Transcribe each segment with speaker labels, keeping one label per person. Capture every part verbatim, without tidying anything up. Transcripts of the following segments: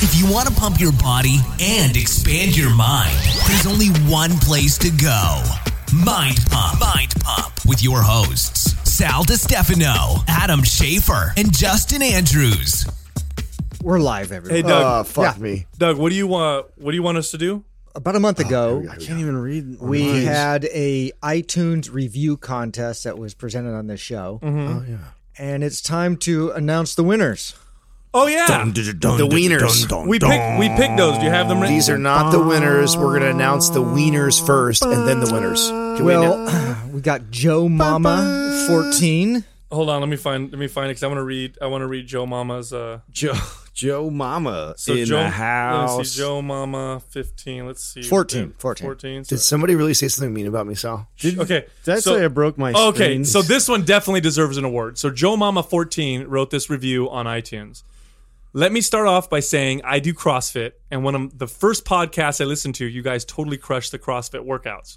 Speaker 1: If you want to pump your body and expand your mind, there's only one place to go. Mind Pump. Mind Pump with your hosts, Sal DiStefano, Adam Schafer, and Justin Andrews.
Speaker 2: We're live, everyone.
Speaker 3: Hey, Doug.
Speaker 4: Oh, fuck
Speaker 2: Yeah.
Speaker 4: me.
Speaker 3: Doug, what do you want? What do you want us to do?
Speaker 2: About a month ago,
Speaker 4: I
Speaker 5: Can't even read.
Speaker 2: we
Speaker 5: minds.
Speaker 2: had a iTunes review contest that was presented on this show,
Speaker 4: Oh, yeah.
Speaker 2: and it's time to announce the winners.
Speaker 3: Oh yeah,
Speaker 4: The wieners.
Speaker 3: we picked we picked those. Do you have them written?
Speaker 4: These are not the winners. We're going to announce the wieners first and then the winners. Can we
Speaker 2: Well,
Speaker 4: announce-
Speaker 2: we got Joe Mama fourteen.
Speaker 3: Hold on, let me find let me find it because I want to read I want to read Joe Mama's. Uh,
Speaker 5: Joe Joe Mama
Speaker 3: so
Speaker 5: in
Speaker 3: Joe,
Speaker 5: the house.
Speaker 3: Let me see, Joe Mama fifteen. Let's see,
Speaker 2: fourteen, fourteen.
Speaker 3: fourteen. So,
Speaker 4: did somebody really say something mean about me, Sal?
Speaker 5: Did,
Speaker 3: okay,
Speaker 5: did I
Speaker 3: so-
Speaker 5: say I broke my
Speaker 3: okay,
Speaker 5: screen?
Speaker 3: so this one definitely deserves an award. So Joe Mama fourteen wrote this review on iTunes. Let me start off by saying I do CrossFit, and one of the first podcasts I listened to, you guys totally crushed the CrossFit workouts.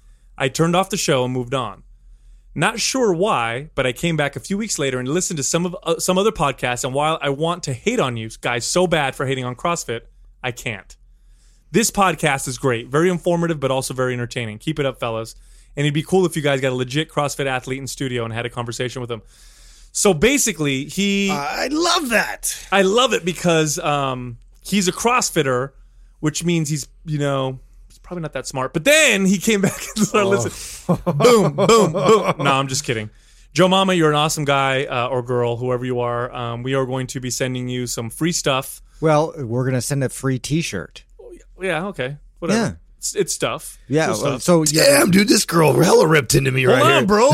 Speaker 3: I turned off the show and moved on. Not sure why, but I came back a few weeks later and listened to some of uh, some other podcasts, and while I want to hate on you guys so bad for hating on CrossFit, I can't. This podcast is great, very informative, but also very entertaining. Keep it up, fellas. And it'd be cool if you guys got a legit CrossFit athlete in studio and had a conversation with him. So basically, he...
Speaker 5: I love that.
Speaker 3: I love it because um, he's a CrossFitter, which means he's, you know, he's probably not that smart. But then he came back and started listening. Boom, boom, boom. No, I'm just kidding. Joe Mama, you're an awesome guy uh, or girl, whoever you are. Um, we are going to be sending you some free stuff.
Speaker 2: Well, we're going to send a free T-shirt.
Speaker 3: Yeah, okay. Whatever.
Speaker 2: Yeah.
Speaker 3: It's, it's stuff.
Speaker 2: Yeah,
Speaker 3: It's
Speaker 2: well,
Speaker 3: stuff.
Speaker 2: so yeah,
Speaker 4: Damn, dude, this girl hella ripped into me
Speaker 3: Hold
Speaker 4: right
Speaker 3: on,
Speaker 4: here.
Speaker 3: bro.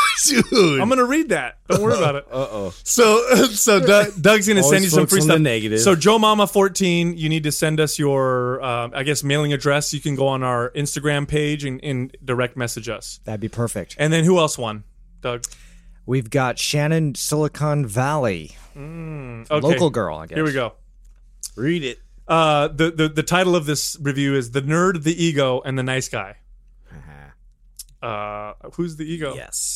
Speaker 4: Dude.
Speaker 3: I'm going to read that. Don't worry about it.
Speaker 5: Uh-oh.
Speaker 3: So, so Doug, Doug's going to send
Speaker 5: Always
Speaker 3: you some
Speaker 5: focus
Speaker 3: free
Speaker 5: on
Speaker 3: stuff.
Speaker 5: the negative.
Speaker 3: So, Joe Mama fourteen, you need to send us your, uh, I guess, mailing address. You can go on our Instagram page and, and direct message us.
Speaker 2: that'd be perfect.
Speaker 3: And then who else won, Doug?
Speaker 2: We've got Shannon, Silicon Valley,
Speaker 3: Okay.
Speaker 2: local girl, I guess.
Speaker 3: Here we go.
Speaker 5: Read it.
Speaker 3: Uh, the, the the title of this review is "The Nerd, the Ego, and the Nice Guy." Uh, who's the ego?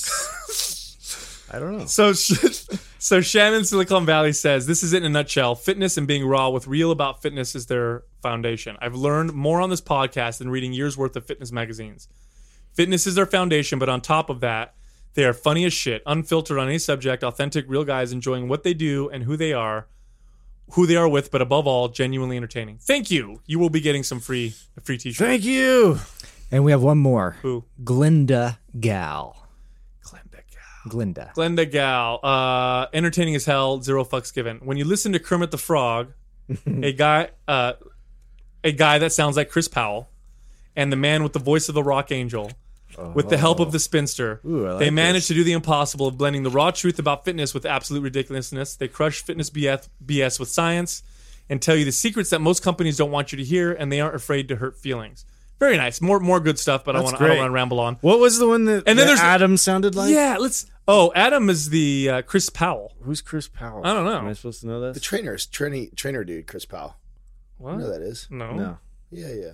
Speaker 5: Yes. I don't know.
Speaker 3: So, so Shannon Silicon Valley says, this is it in a nutshell. Fitness and being raw with real about fitness is their foundation. I've learned more on this podcast than reading years worth of fitness magazines. Fitness is their foundation, but on top of that, they are funny as shit, unfiltered on any subject, authentic, real guys enjoying what they do and who they are, who they are with, but above all, genuinely entertaining. Thank you. You will be getting some free a free t-shirt.
Speaker 5: Thank you.
Speaker 2: And we have one more.
Speaker 3: Who?
Speaker 2: Glinda Gal.
Speaker 3: Glenda Gal.
Speaker 2: Glinda.
Speaker 3: Glenda Gal. Uh, entertaining as hell, zero fucks given. When you listen to Kermit the Frog, a guy uh, a guy that sounds like Chris Powell, and the man with the voice of the rock angel, with the help of the spinster,
Speaker 5: Ooh, I like
Speaker 3: they managed
Speaker 5: this.
Speaker 3: to do the impossible of blending the raw truth about fitness with absolute ridiculousness. They crush fitness B S, B S with science and tell you the secrets that most companies don't want you to hear, and they aren't afraid to hurt feelings. Very nice. More more good stuff, but I
Speaker 5: That's
Speaker 3: want I don't
Speaker 5: great.
Speaker 3: want to ramble on.
Speaker 5: What was the one that,
Speaker 3: And then
Speaker 5: that
Speaker 3: there's-
Speaker 5: Adam sounded like?
Speaker 3: Yeah, let's. Oh, Adam is the uh, Chris Powell.
Speaker 5: Who's Chris Powell?
Speaker 3: I don't know.
Speaker 5: Am I supposed to know
Speaker 4: The
Speaker 5: this?
Speaker 4: trainers, trainee, trainer dude, Chris Powell.
Speaker 3: What?
Speaker 4: You know who that is?
Speaker 3: No,
Speaker 5: No.
Speaker 4: Yeah, yeah.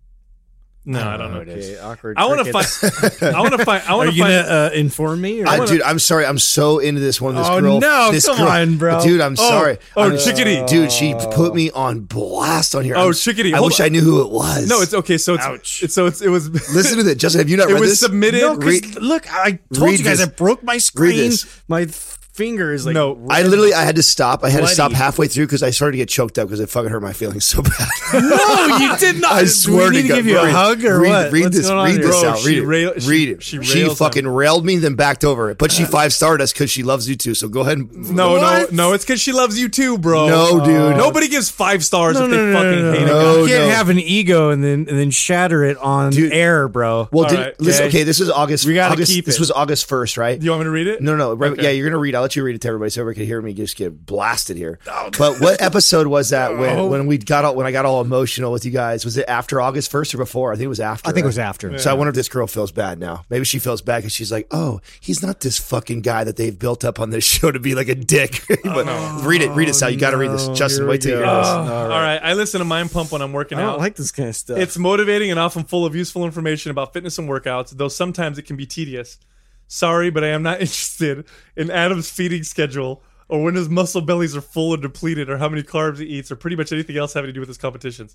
Speaker 3: no, I don't know.
Speaker 5: Okay, awkward.
Speaker 3: I want to
Speaker 5: crickets.
Speaker 3: find. I want to find. I
Speaker 5: Are
Speaker 3: want to
Speaker 5: you
Speaker 3: find.
Speaker 5: gonna uh, inform me? Or
Speaker 4: I,
Speaker 5: what?
Speaker 4: dude, I'm sorry. I'm so into this one. This
Speaker 5: Oh,
Speaker 4: girl.
Speaker 5: no,
Speaker 4: this
Speaker 5: come
Speaker 4: girl,
Speaker 5: on, bro.
Speaker 4: Dude, I'm
Speaker 3: Oh,
Speaker 4: sorry.
Speaker 3: oh,
Speaker 4: I'm-
Speaker 3: chickadee.
Speaker 4: Dude, she put me on blast on here.
Speaker 3: Oh,
Speaker 4: I'm-
Speaker 3: chickadee.
Speaker 4: I
Speaker 3: Hold
Speaker 4: wish
Speaker 3: on.
Speaker 4: I knew who it was.
Speaker 3: No, it's okay. So it's.
Speaker 5: Ouch.
Speaker 3: It's so it's. It was.
Speaker 4: Listen to this. Justin, have you not
Speaker 3: It
Speaker 4: read
Speaker 3: was
Speaker 4: this?
Speaker 3: submitted.
Speaker 5: No, 'cause
Speaker 4: Read-
Speaker 5: look, I told
Speaker 4: read
Speaker 5: you guys
Speaker 4: this.
Speaker 5: I broke my
Speaker 4: Read
Speaker 5: screen.
Speaker 4: this.
Speaker 5: My th- finger is like
Speaker 3: No,
Speaker 4: I literally, I had to stop. I had to
Speaker 5: Bloody.
Speaker 4: stop halfway through because I started to get choked up because it fucking hurt my feelings so bad.
Speaker 5: No, you did not.
Speaker 4: I swear
Speaker 5: Do we
Speaker 4: to
Speaker 5: need
Speaker 4: God.
Speaker 5: to give you a
Speaker 4: read,
Speaker 5: hug or
Speaker 4: read,
Speaker 5: what?
Speaker 4: Read
Speaker 5: What's
Speaker 4: this.
Speaker 5: going on
Speaker 4: Read
Speaker 5: here?
Speaker 4: this
Speaker 3: Bro,
Speaker 4: out.
Speaker 3: she
Speaker 4: Read it.
Speaker 3: rail- she-
Speaker 4: read it.
Speaker 3: she
Speaker 4: She
Speaker 3: rails
Speaker 4: fucking
Speaker 3: him.
Speaker 4: railed me, then backed over it. But she five starred us because she loves you too. So go ahead. And,
Speaker 3: No,
Speaker 5: What?
Speaker 3: no, no. It's because she loves you too, bro.
Speaker 4: No, dude.
Speaker 3: Nobody gives five stars
Speaker 5: No,
Speaker 3: if
Speaker 5: no,
Speaker 3: they
Speaker 5: no,
Speaker 3: fucking
Speaker 5: no, no,
Speaker 3: hate
Speaker 5: no.
Speaker 3: a
Speaker 4: No,
Speaker 3: guy.
Speaker 5: You can't
Speaker 4: no.
Speaker 5: have an ego and then and then shatter it on
Speaker 4: Dude.
Speaker 5: air, bro.
Speaker 4: Well,
Speaker 3: All
Speaker 4: did,
Speaker 3: right,
Speaker 4: listen,
Speaker 3: okay.
Speaker 4: okay, this is August.
Speaker 5: We gotta
Speaker 4: August,
Speaker 5: keep
Speaker 4: This
Speaker 5: it.
Speaker 4: was August first, right?
Speaker 3: Do you want me to read it?
Speaker 4: No, no, right,
Speaker 3: Okay.
Speaker 4: yeah, you're gonna read. I'll let you read it to everybody so everybody can hear me just get blasted here. But what episode was that when,
Speaker 5: Oh.
Speaker 4: when we got all, when I got all emotional with you guys? Was it after August first or before? I think it was after.
Speaker 2: I think it
Speaker 4: right?
Speaker 2: was after.
Speaker 4: So I wonder if this girl feels bad now. Maybe she feels bad because she's like, "Oh, he's not this fucking guy that they've built up on this show to be like a dick." But read it, read it, Sal. You got to read this.
Speaker 5: no.
Speaker 4: Justin,
Speaker 5: Here
Speaker 4: wait
Speaker 5: we
Speaker 4: till you
Speaker 5: go.
Speaker 4: hear this.
Speaker 3: All right. I listen to Mind Pump when I'm working
Speaker 5: I
Speaker 3: out.
Speaker 5: don't like this kind of stuff.
Speaker 3: It's motivating and often full of useful information about fitness and workouts, though sometimes it can be tedious. Sorry, but I am not interested in Adam's feeding schedule or when his muscle bellies are full or depleted, or how many carbs he eats, or pretty much anything else having to do with his competitions.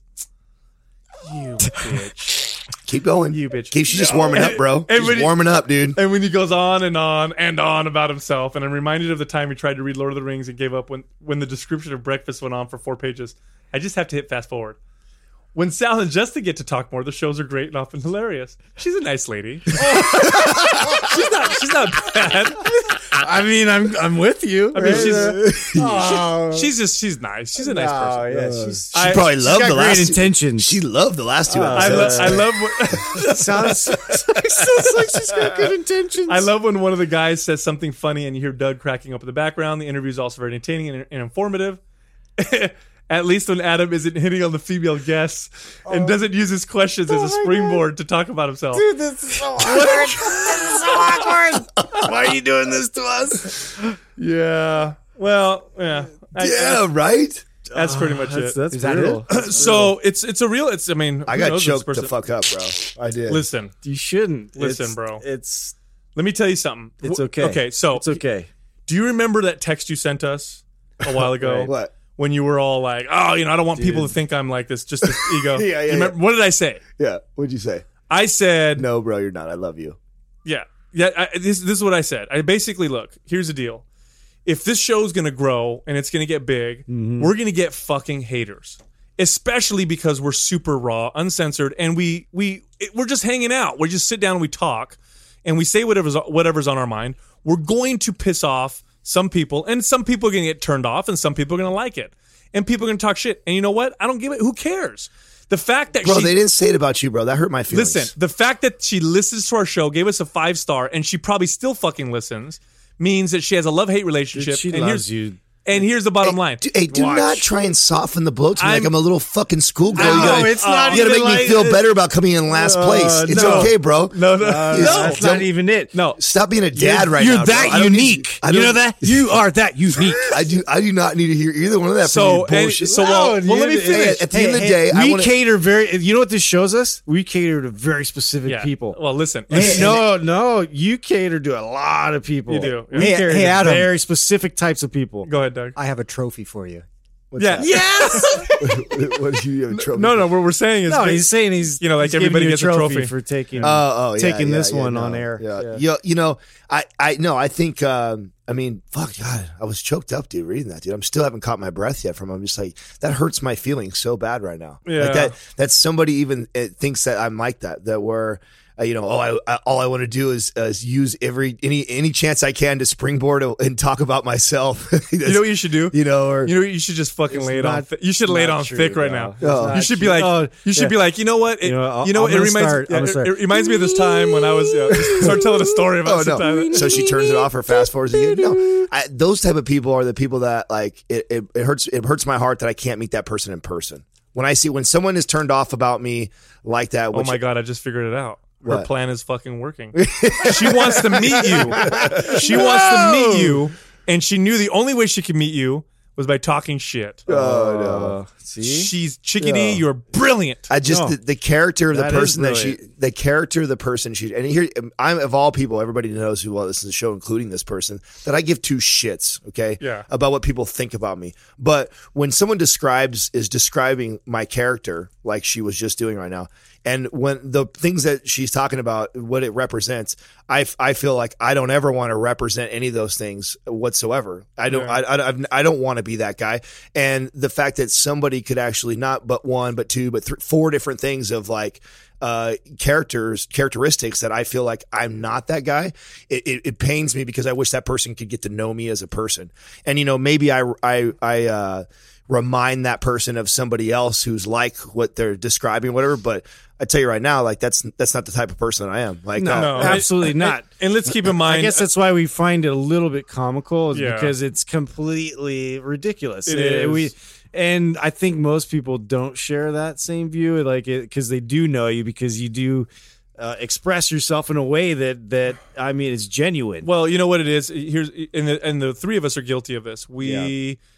Speaker 3: You bitch.
Speaker 4: Keep going.
Speaker 3: You bitch.
Speaker 4: Keep, she's just warming up, bro.
Speaker 3: And
Speaker 4: She's
Speaker 3: when he-
Speaker 4: warming up, dude.
Speaker 3: And when he goes on and on and on about himself, and I'm reminded of the time he tried to read Lord of the Rings and gave up when, when the description of breakfast went on for four pages. I just have to hit fast forward. When Sal and Justin get to talk more, the shows are great and often hilarious. She's a nice lady. Oh. she's not. She's not bad.
Speaker 5: I mean, I'm I'm with you.
Speaker 3: I mean,
Speaker 5: right?
Speaker 3: she's
Speaker 5: Oh.
Speaker 3: she's just she's nice. She's a nice
Speaker 5: Oh,
Speaker 3: person.
Speaker 5: yeah, she's,
Speaker 4: She
Speaker 3: I-
Speaker 4: probably
Speaker 5: she's
Speaker 4: loved
Speaker 5: got
Speaker 4: the
Speaker 5: great
Speaker 4: last. Two,
Speaker 5: intentions.
Speaker 4: she loved the last two
Speaker 3: I, lo-
Speaker 4: episodes.
Speaker 3: I love what
Speaker 5: sounds, sounds like she's got good intentions.
Speaker 3: I love when one of the guys says something funny and you hear Doug cracking up in the background. The interview is also very entertaining and, and informative. At least when Adam isn't hitting on the female guests and doesn't use his questions as a springboard to talk about himself.
Speaker 5: Dude, this is so awkward. This is so awkward. Why are you doing this to us?
Speaker 3: Yeah. Well, yeah. I-
Speaker 4: yeah, right.
Speaker 3: That's pretty much
Speaker 5: That's,
Speaker 3: it.
Speaker 5: that's
Speaker 2: Is that
Speaker 5: brutal.
Speaker 3: So it's it's a real. It's I mean
Speaker 4: I
Speaker 3: who
Speaker 4: got
Speaker 3: knows this
Speaker 4: choked the
Speaker 3: person-
Speaker 4: fuck up, bro. I did.
Speaker 3: Listen,
Speaker 5: You shouldn't.
Speaker 3: Listen,
Speaker 5: It's-
Speaker 3: bro.
Speaker 5: It's
Speaker 3: let me tell you something.
Speaker 5: it's
Speaker 3: W-
Speaker 5: okay.
Speaker 3: Okay, so
Speaker 5: it's okay.
Speaker 3: do you remember that text you sent us a while ago?
Speaker 5: Right.
Speaker 4: What?
Speaker 3: When you were all like, "Oh, you know, I don't want people to think I'm like this, just this ego."
Speaker 4: Yeah, yeah,
Speaker 3: You remember- What did I say?
Speaker 4: Yeah. What'd you say?
Speaker 3: I said,
Speaker 4: No, bro, you're not. I love you.
Speaker 3: Yeah, yeah. I, this this is what I said. I basically look. Here's the deal. If this show's gonna grow and it's gonna get big,
Speaker 5: Mm-hmm.
Speaker 3: we're gonna get fucking haters, especially because we're super raw, uncensored, and we we it, we're just hanging out. We just sit down and we talk, and we say whatever's whatever's on our mind. We're going to piss off some people, and some people are gonna get turned off, and some people are gonna like it, and people are gonna talk shit. And you know what? I don't give it. Who cares? The fact that
Speaker 4: Bro,
Speaker 3: she
Speaker 4: they didn't say it about you, bro. That hurt my feelings.
Speaker 3: Listen, the fact that she listens to our show, gave us a five star, and she probably still fucking listens, means that she has a love hate relationship.
Speaker 5: She
Speaker 3: and
Speaker 5: loves
Speaker 3: here's,
Speaker 5: you.
Speaker 3: And here's the bottom line.
Speaker 4: Do, hey, do
Speaker 5: Watch.
Speaker 4: not try and soften the blow to me
Speaker 3: I'm-
Speaker 4: like I'm a little fucking schoolgirl.
Speaker 3: No,
Speaker 4: you gotta,
Speaker 5: it's not
Speaker 4: you gotta
Speaker 5: even
Speaker 4: make me
Speaker 5: like-
Speaker 4: feel better about coming in last
Speaker 5: Uh,
Speaker 4: place. It's
Speaker 5: no.
Speaker 4: okay, bro.
Speaker 3: No, no,
Speaker 5: Uh,
Speaker 3: no.
Speaker 5: that's not
Speaker 4: Don't-
Speaker 5: even it.
Speaker 3: No.
Speaker 4: Stop being a dad right
Speaker 5: You're
Speaker 4: now. bro.
Speaker 5: that
Speaker 4: I don't need-
Speaker 5: unique.
Speaker 4: I
Speaker 5: you know
Speaker 4: don't-
Speaker 5: that? You are that unique.
Speaker 4: I do. I do not need to hear either one of that.
Speaker 3: So,
Speaker 4: from you
Speaker 3: and,
Speaker 4: bullshit.
Speaker 3: so well,
Speaker 5: No,
Speaker 3: well, let me
Speaker 5: you-
Speaker 3: finish.
Speaker 4: Hey, at the end of the day,
Speaker 5: we
Speaker 4: I wanna-
Speaker 5: cater very. You know what this shows us? We cater to very specific
Speaker 3: Yeah.
Speaker 5: people.
Speaker 3: Well, listen.
Speaker 5: Hey, no, no, you cater to a lot of people.
Speaker 3: You do.
Speaker 5: We
Speaker 2: Hey,
Speaker 5: cater
Speaker 2: hey,
Speaker 5: to
Speaker 2: Adam.
Speaker 5: very specific types of people.
Speaker 3: Go ahead, Doug.
Speaker 2: I have a trophy for you. What's
Speaker 3: Yeah.
Speaker 2: that?
Speaker 3: Yes.
Speaker 4: what do you have a trophy?
Speaker 3: no, no. What we're saying is,
Speaker 5: No, he's saying he's
Speaker 3: You know, like
Speaker 5: he's giving
Speaker 3: everybody
Speaker 5: you
Speaker 3: gets a trophy.
Speaker 5: for taking
Speaker 4: Oh, oh, yeah,
Speaker 5: taking
Speaker 4: yeah,
Speaker 5: this
Speaker 4: yeah,
Speaker 5: one
Speaker 4: no,
Speaker 5: on air.
Speaker 4: Yeah.
Speaker 5: Yeah.
Speaker 4: You, you know, I, I, no, I think, um, I mean, fuck, God, I was choked up, dude, reading that, dude. I'm still haven't caught my breath yet from. I'm just like, that hurts my feelings so bad right now.
Speaker 3: Yeah.
Speaker 4: Like that, that somebody even uh, thinks that I'm like that, that we're, uh, you know, oh, I, I all I want to do is, uh, is use every any any chance I can to springboard and talk about myself.
Speaker 3: you know what you should do?
Speaker 4: You know, or
Speaker 3: You know, you should just fucking
Speaker 5: It's
Speaker 3: lay it on.
Speaker 5: not-
Speaker 3: Thi- you should lay it
Speaker 5: not
Speaker 3: on
Speaker 5: true,
Speaker 3: thick right
Speaker 5: no.
Speaker 3: now.
Speaker 5: It's
Speaker 4: Oh.
Speaker 5: not
Speaker 3: You should be
Speaker 5: true.
Speaker 3: like,
Speaker 5: Oh,
Speaker 3: you should
Speaker 5: yeah.
Speaker 3: be like, you know what? It,
Speaker 5: You know, I'll-
Speaker 3: you know,
Speaker 5: I'm
Speaker 3: it
Speaker 5: gonna
Speaker 3: reminds
Speaker 5: start-
Speaker 3: yeah,
Speaker 5: I'm gonna
Speaker 3: it,
Speaker 5: start.
Speaker 3: it reminds me of this time when I was yeah, start telling a story about
Speaker 4: Oh
Speaker 3: some
Speaker 4: no!
Speaker 3: time.
Speaker 4: So she turns it off or fast forwards again. No, I, those type of people are the people that like it, it. It hurts. It hurts my heart that I can't meet that person in person. When I see when someone is turned off about me like that.
Speaker 3: Oh
Speaker 4: Which,
Speaker 3: my god, I just figured it out. Her
Speaker 4: What?
Speaker 3: plan is fucking working. She wants to meet you. She wants to meet you, and she knew the only way she could meet you was by talking shit.
Speaker 4: Oh no!
Speaker 5: Uh, see,
Speaker 3: She's chickadee.
Speaker 4: Yeah.
Speaker 3: You're brilliant.
Speaker 4: I just
Speaker 5: No.
Speaker 4: the, the character of the
Speaker 5: That is
Speaker 4: person that she,
Speaker 5: brilliant.
Speaker 4: the character of the person she, and here I'm of all people, everybody knows who well listens to the show, including this person, that I give two shits, okay,
Speaker 3: Yeah.
Speaker 4: about what people think about me. But when someone describes is describing my character like she was just doing right now, and when the things that she's talking about, what it represents, I, f- I feel like I don't ever want to represent any of those things whatsoever. I don't,
Speaker 3: Yeah.
Speaker 4: I, I, I've- I don't want to be that guy. And the fact that somebody could actually not but one, but two, but th- four different things of like, uh, characters, characteristics that I feel like I'm not that guy. It, it, it pains me because I wish that person could get to know me as a person. And, you know, maybe I, I, I, uh, remind that person of somebody else who's like what they're describing, whatever. But I tell you right now, like that's that's not the type of person I am. Like,
Speaker 5: no,
Speaker 4: uh,
Speaker 3: No.
Speaker 5: absolutely
Speaker 3: And-
Speaker 5: not.
Speaker 3: And let's keep in mind.
Speaker 5: I guess that's why we find it a little bit comical, is
Speaker 3: Yeah.
Speaker 5: because it's completely ridiculous.
Speaker 3: It
Speaker 5: Uh,
Speaker 3: is.
Speaker 5: We, and I think most people don't share that same view, like it because they do know you, because you do uh, express yourself in a way that that I mean is genuine.
Speaker 3: Well, you know what it is. Here's and the and the three of us are guilty of this. We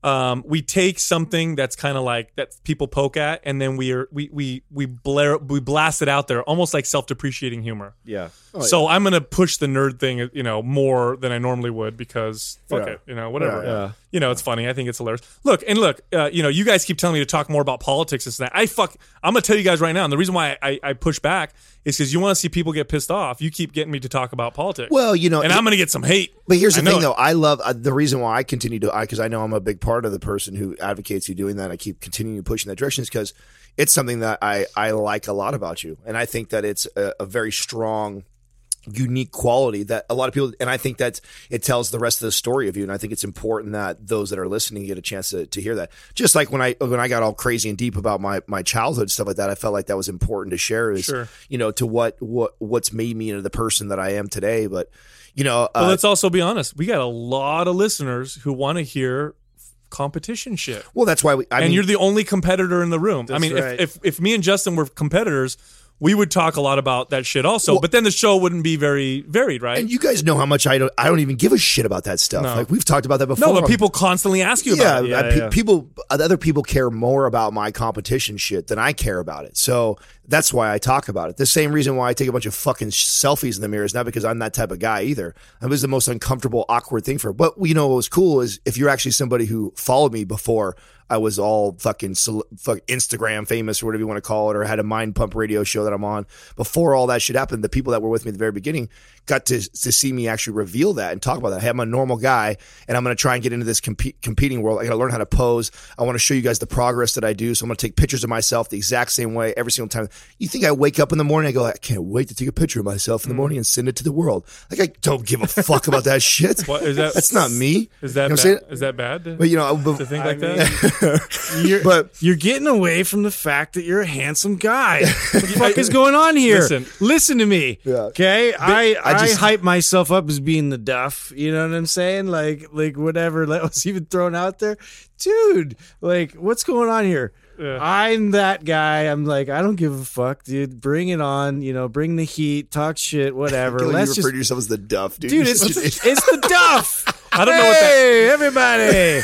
Speaker 3: Um, we take something that's kind of like that people poke at, and then we are we we we blare we blast it out there, almost like self-depreciating humor.
Speaker 5: Yeah.
Speaker 4: Oh,
Speaker 3: so
Speaker 4: yeah.
Speaker 3: I'm gonna push the nerd thing, you know, more than I normally would because fuck
Speaker 4: Yeah.
Speaker 3: it, you know, whatever.
Speaker 4: Yeah,
Speaker 5: yeah.
Speaker 3: You know, it's funny. I think it's hilarious. Look and look. Uh, you know, you guys keep telling me to talk more about politics and that. I fuck. I'm gonna tell you guys right now. And the reason why I, I push back is because you want to see people get pissed off. You keep getting me to talk about politics.
Speaker 4: Well, you know,
Speaker 3: and
Speaker 4: it-
Speaker 3: I'm gonna get some hate.
Speaker 4: But here's the
Speaker 3: I know
Speaker 4: thing,
Speaker 3: it.
Speaker 4: though. I love uh, the reason why I continue to, because I know I'm a big part of the person who advocates you doing that. I keep continuing to push in that direction is because it's something that I, I like a lot about you. And I think that it's a, a very strong, unique quality that a lot of people, and I think that it tells the rest of the story of you. And I think it's important that those that are listening get a chance to, to hear that. Just like when I, when I got all crazy and deep about my, my childhood, stuff like that, I felt like that was important to share is,
Speaker 3: Sure.
Speaker 4: you know, to what, what, what's made me into the person that I am today. But, you know,
Speaker 3: But
Speaker 4: uh,
Speaker 3: let's also be honest. We got a lot of listeners who want to hear competition shit.
Speaker 4: well, that's why we, I
Speaker 3: and
Speaker 4: mean,
Speaker 3: you're the only competitor in the room. I mean,
Speaker 5: right.
Speaker 3: if, if if me and Justin were competitors, we would talk a lot about that shit also.
Speaker 4: Well-
Speaker 3: but then the show wouldn't be very varied, right?
Speaker 4: and you guys know how much I don't, I don't even give a shit about that stuff.
Speaker 3: No.
Speaker 4: Like we've talked about that before.
Speaker 3: no, but people constantly ask you
Speaker 4: yeah,
Speaker 3: about it.
Speaker 5: Yeah,
Speaker 4: I- pe-
Speaker 5: yeah.
Speaker 4: people, other people care more about my competition shit than I care about it. So that's why I talk about it. The same reason why I take a bunch of fucking selfies in the mirror is not because I'm that type of guy either. It was the most uncomfortable, awkward thing for. But you know what was cool is if you're actually somebody who followed me before I was all fucking cel- fuck Instagram famous or whatever you want to call it, or had a Mind Pump radio show that I'm on. Before all that shit happened, the people that were with me at the very beginning got to to see me actually reveal that and talk about that. Hey, I'm a normal guy, and I'm going to try and get into this comp- competing world. I got to learn how to pose. I want to show you guys the progress that I do. So I'm going to take pictures of myself the exact same way every single time. You think I wake up in the morning, I go, I can't wait to take a picture of myself in the morning and send it to the world. Like I don't give a fuck about that shit.
Speaker 3: What, is that-
Speaker 4: That's not me.
Speaker 3: Is that
Speaker 4: You know what I'm
Speaker 3: bad?
Speaker 4: saying?
Speaker 3: Is that bad? To,
Speaker 4: But you know, but,
Speaker 3: to think like
Speaker 5: I
Speaker 3: that?
Speaker 5: You're,
Speaker 4: but
Speaker 5: you're getting away from the fact that you're a handsome guy. What the fuck is going on here?
Speaker 3: Listen.
Speaker 5: Listen to me.
Speaker 4: Yeah.
Speaker 5: Okay? I,
Speaker 4: I
Speaker 5: I,
Speaker 4: just-
Speaker 5: hype myself up as being the duff. You know what I'm saying? Like, like whatever that was even thrown out there. Dude, like, what's going on here?
Speaker 3: Yeah.
Speaker 5: I'm that guy. I'm like, I don't give a fuck, dude. Bring it on. You know, bring the heat, talk shit, whatever.
Speaker 4: you
Speaker 5: Let's
Speaker 4: refer
Speaker 5: just
Speaker 4: to yourself as the duff, dude.
Speaker 5: Dude,
Speaker 4: You're
Speaker 5: it's
Speaker 4: such an
Speaker 5: it's the Duff.
Speaker 3: I don't know what that-
Speaker 5: Hey, everybody.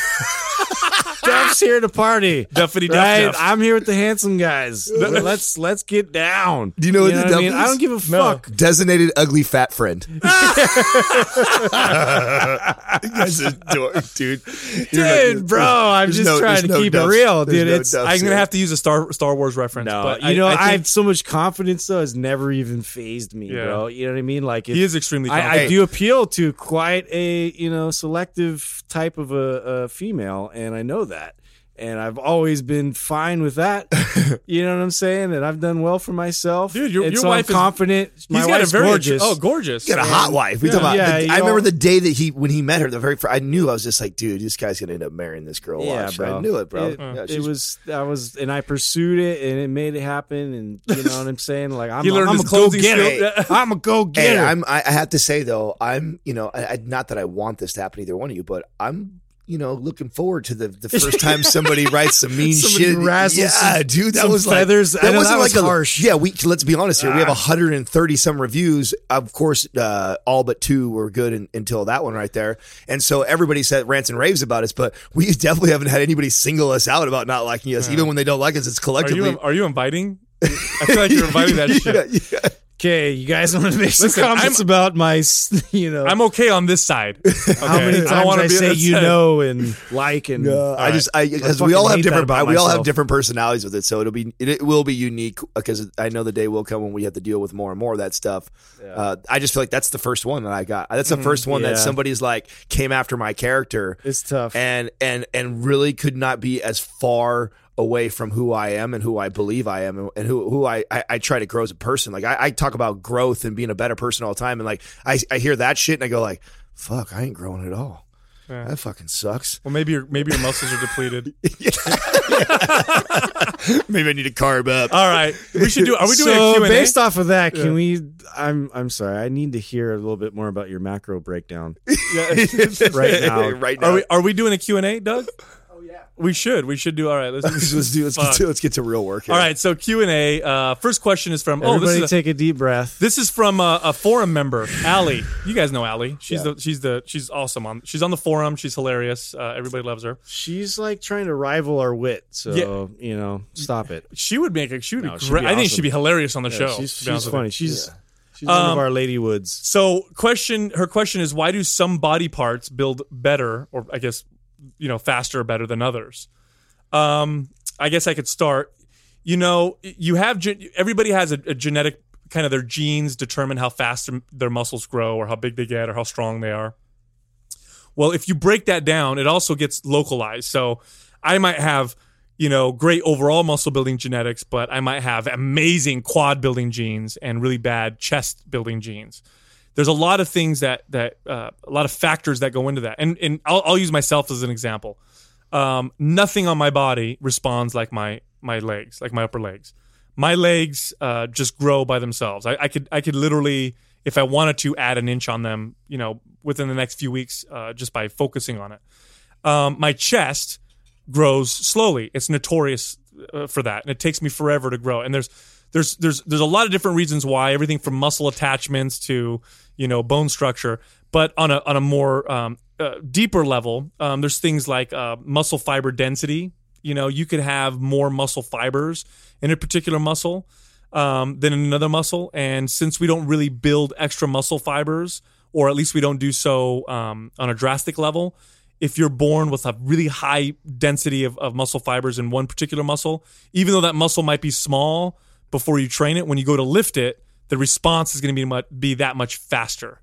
Speaker 5: Duff's here to party.
Speaker 3: Duffity Duff
Speaker 5: Right?
Speaker 3: Duff.
Speaker 5: I'm here with the handsome guys. let's let's get down.
Speaker 4: Do you know what the
Speaker 5: I
Speaker 4: Duff
Speaker 5: mean?
Speaker 4: is?
Speaker 5: I don't give a
Speaker 3: No.
Speaker 5: fuck.
Speaker 4: designated ugly fat friend. You guys are a dork, dude. You're
Speaker 5: Dude,
Speaker 4: not-
Speaker 5: bro, I'm
Speaker 4: there's
Speaker 5: just
Speaker 4: no-
Speaker 5: trying
Speaker 4: there's
Speaker 5: to
Speaker 4: no
Speaker 5: keep
Speaker 4: Duffs.
Speaker 5: it real,
Speaker 4: There's
Speaker 5: dude.
Speaker 4: no
Speaker 5: It's
Speaker 4: Duffs
Speaker 3: I'm
Speaker 4: here.
Speaker 3: gonna have to use a Star Star Wars reference.
Speaker 5: no,
Speaker 3: but
Speaker 5: you know,
Speaker 3: I,
Speaker 5: I,
Speaker 3: I think
Speaker 5: have so much confidence though. It's never even phased me,
Speaker 3: Yeah.
Speaker 5: bro. You know what I mean? Like,
Speaker 3: he
Speaker 5: it-
Speaker 3: is extremely.
Speaker 5: I, I
Speaker 3: confident.
Speaker 5: do appeal to quite a you know selective type of a, a female, and I know that, and I've always been fine with that. You know what I'm saying? And I've done well for myself,
Speaker 3: Dude, your-
Speaker 5: and
Speaker 3: your
Speaker 5: so
Speaker 3: wife
Speaker 5: I'm
Speaker 3: is-
Speaker 5: confident. My
Speaker 3: He's got a
Speaker 5: wife's
Speaker 3: very
Speaker 5: gorgeous.
Speaker 3: oh gorgeous.
Speaker 4: He got a hot wife. We
Speaker 3: Yeah.
Speaker 4: talk about.
Speaker 5: Yeah,
Speaker 4: the-
Speaker 5: you
Speaker 4: I remember
Speaker 5: all-
Speaker 4: the day that he when he met her. The very first, I knew I was just like, dude, this guy's gonna end up marrying this girl.
Speaker 5: Yeah,
Speaker 4: Watch.
Speaker 5: bro.
Speaker 4: I knew it, bro.
Speaker 5: It,
Speaker 4: Yeah,
Speaker 5: it
Speaker 4: she's-
Speaker 5: was, I was, and I pursued it, and it made it happen. And you know what I'm saying? Like, I'm,
Speaker 3: He
Speaker 5: a,
Speaker 3: learned
Speaker 5: I'm
Speaker 3: his
Speaker 5: a go
Speaker 3: closing
Speaker 5: getter.
Speaker 3: skill.
Speaker 5: I'm a go
Speaker 4: Hey,
Speaker 5: getter.
Speaker 4: I'm. I I have to say though, I'm. You know, I, I, not that I want this to happen to either one of you, but I'm. You know, looking forward to the, the first time somebody writes some mean
Speaker 5: Somebody
Speaker 4: shit.
Speaker 5: razzles
Speaker 4: yeah,
Speaker 5: some-
Speaker 4: dude, that
Speaker 5: some
Speaker 4: was
Speaker 5: feathers.
Speaker 4: like
Speaker 5: I
Speaker 4: that
Speaker 5: know
Speaker 4: wasn't
Speaker 5: that was
Speaker 4: like a
Speaker 5: harsh.
Speaker 4: Yeah, we let's be honest here. We have
Speaker 5: Ah.
Speaker 4: one hundred thirty some reviews. Of course, uh, all but two were good in, until that one right there. And so everybody said rants and raves about us, but we definitely haven't had anybody single us out about not liking us. Even when they don't like us, it's
Speaker 3: Are
Speaker 4: collectively.
Speaker 3: you are you inviting? I feel like you're inviting that shit.
Speaker 4: Yeah, yeah.
Speaker 5: Okay, you guys want to make some
Speaker 3: Listen,
Speaker 5: comments
Speaker 3: I'm-
Speaker 5: about my, s- you know,
Speaker 3: I'm okay on this side. Okay?
Speaker 5: how many
Speaker 3: I don't
Speaker 5: times
Speaker 3: wanna
Speaker 5: I,
Speaker 3: be on
Speaker 5: say
Speaker 3: this
Speaker 5: you
Speaker 3: side.
Speaker 5: know and like and
Speaker 4: No, I
Speaker 3: right.
Speaker 4: just I because
Speaker 5: fucking
Speaker 4: we all have
Speaker 5: hate that
Speaker 4: different
Speaker 5: about
Speaker 4: we all have
Speaker 5: myself.
Speaker 4: different personalities with it, so it'll be it, it will be unique because I know the day will come when we have to deal with more and more of that stuff. Uh, I just feel like that's the first one that I got. That's the first one
Speaker 5: Yeah.
Speaker 4: that somebody's like came after my character.
Speaker 5: it's tough.
Speaker 4: and and and really could not be as far away from who I am and who I believe I am and, and who who I, I I try to grow as a person. Like I, I talk about growth and being a better person all the time, and like I I hear that shit and I go like, fuck, I ain't growing at all.
Speaker 3: Yeah.
Speaker 4: That fucking sucks.
Speaker 3: Well, maybe your maybe your muscles are depleted.
Speaker 4: Maybe I need to carb up.
Speaker 3: All right, we should do. Are we doing
Speaker 5: so
Speaker 3: a Q and A?
Speaker 5: based off of that, can we? I'm I'm sorry. I need to hear a little bit more about your macro breakdown right now.
Speaker 4: right now.
Speaker 3: Are we are we doing a Q and A, Doug? We should. We should do. All right. Let's,
Speaker 4: let's, let's do. Let's get, to, let's get to real work here.
Speaker 3: All right. So Q and A. Uh, first question is from.
Speaker 5: Everybody
Speaker 3: oh, this is
Speaker 5: take a, a deep breath.
Speaker 3: This is from a, a forum member, Allie. You guys know Allie. She's yeah. the. She's the. She's awesome on. She's on the forum. She's hilarious. Uh, everybody loves her.
Speaker 5: She's like trying to rival our wit. So yeah. you know, stop it.
Speaker 3: She would make a. She would
Speaker 5: no,
Speaker 3: be great.
Speaker 5: Be
Speaker 3: I think
Speaker 5: awesome.
Speaker 3: she'd be hilarious on the
Speaker 5: yeah,
Speaker 3: show.
Speaker 5: She's, she's funny. She's. Yeah. She's
Speaker 3: um,
Speaker 5: one of our Lady Woods.
Speaker 3: So, question. Her question is, why do some body parts build better, or I guess, you know, faster or better than others? Um, I guess I could start. You know, you have everybody has a, a genetic kind of their genes determine how fast their muscles grow, or how big they get, or how strong they are. Well, if you break that down, it also gets localized. So, I might have, you know, great overall muscle building genetics, but I might have amazing quad building genes and really bad chest building genes. There's a lot of things that that uh, a lot of factors that go into that, and and I'll, I'll use myself as an example. Um, nothing on my body responds like my my legs, like my upper legs. My legs uh, just grow by themselves. I, I could I could literally, if I wanted to, add an inch on them, you know, within the next few weeks, uh, just by focusing on it. Um, my chest grows slowly. It's notorious uh, for that, and it takes me forever to grow. And there's there's there's there's a lot of different reasons why, everything from muscle attachments to, you know, bone structure. But on a on a more um, uh, deeper level, um, there's things like uh, muscle fiber density. You know, you could have more muscle fibers in a particular muscle um, than in another muscle, and since we don't really build extra muscle fibers, or at least we don't do so um, on a drastic level. If you're born with a really high density of, of muscle fibers in one particular muscle, even though that muscle might be small before you train it, when you go to lift it, the response is going to be much, be that much faster.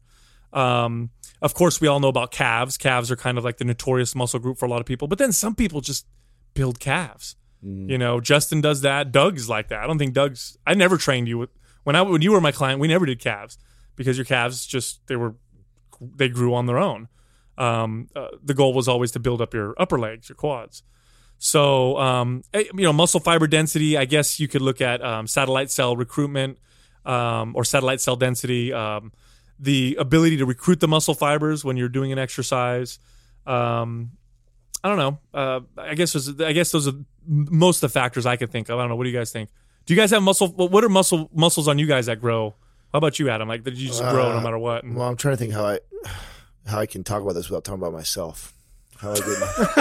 Speaker 3: Um, of course, we all know about calves. Calves are kind of like the notorious muscle group for a lot of people, but then some people just build calves. Mm. You know, Justin does that. Doug's like that. I don't think Doug's. I never trained you with when I when you were my client. We never did calves because your calves just they were they grew on their own. Um, uh, the goal was always to build up your upper legs, your quads. So, um, you know, muscle fiber density, I guess you could look at um, satellite cell recruitment um, or satellite cell density, um, the ability to recruit the muscle fibers when you're doing an exercise. Um, I don't know. Uh, I guess those, I guess those are most of the factors I could think of. I don't know. What do you guys think? Do you guys have muscle? What are muscle muscles on you guys that grow? How about you, Adam? Like, did you just grow uh, no matter what? And,
Speaker 4: well, I'm trying to think how I... how I can talk about this without talking about myself. How I did.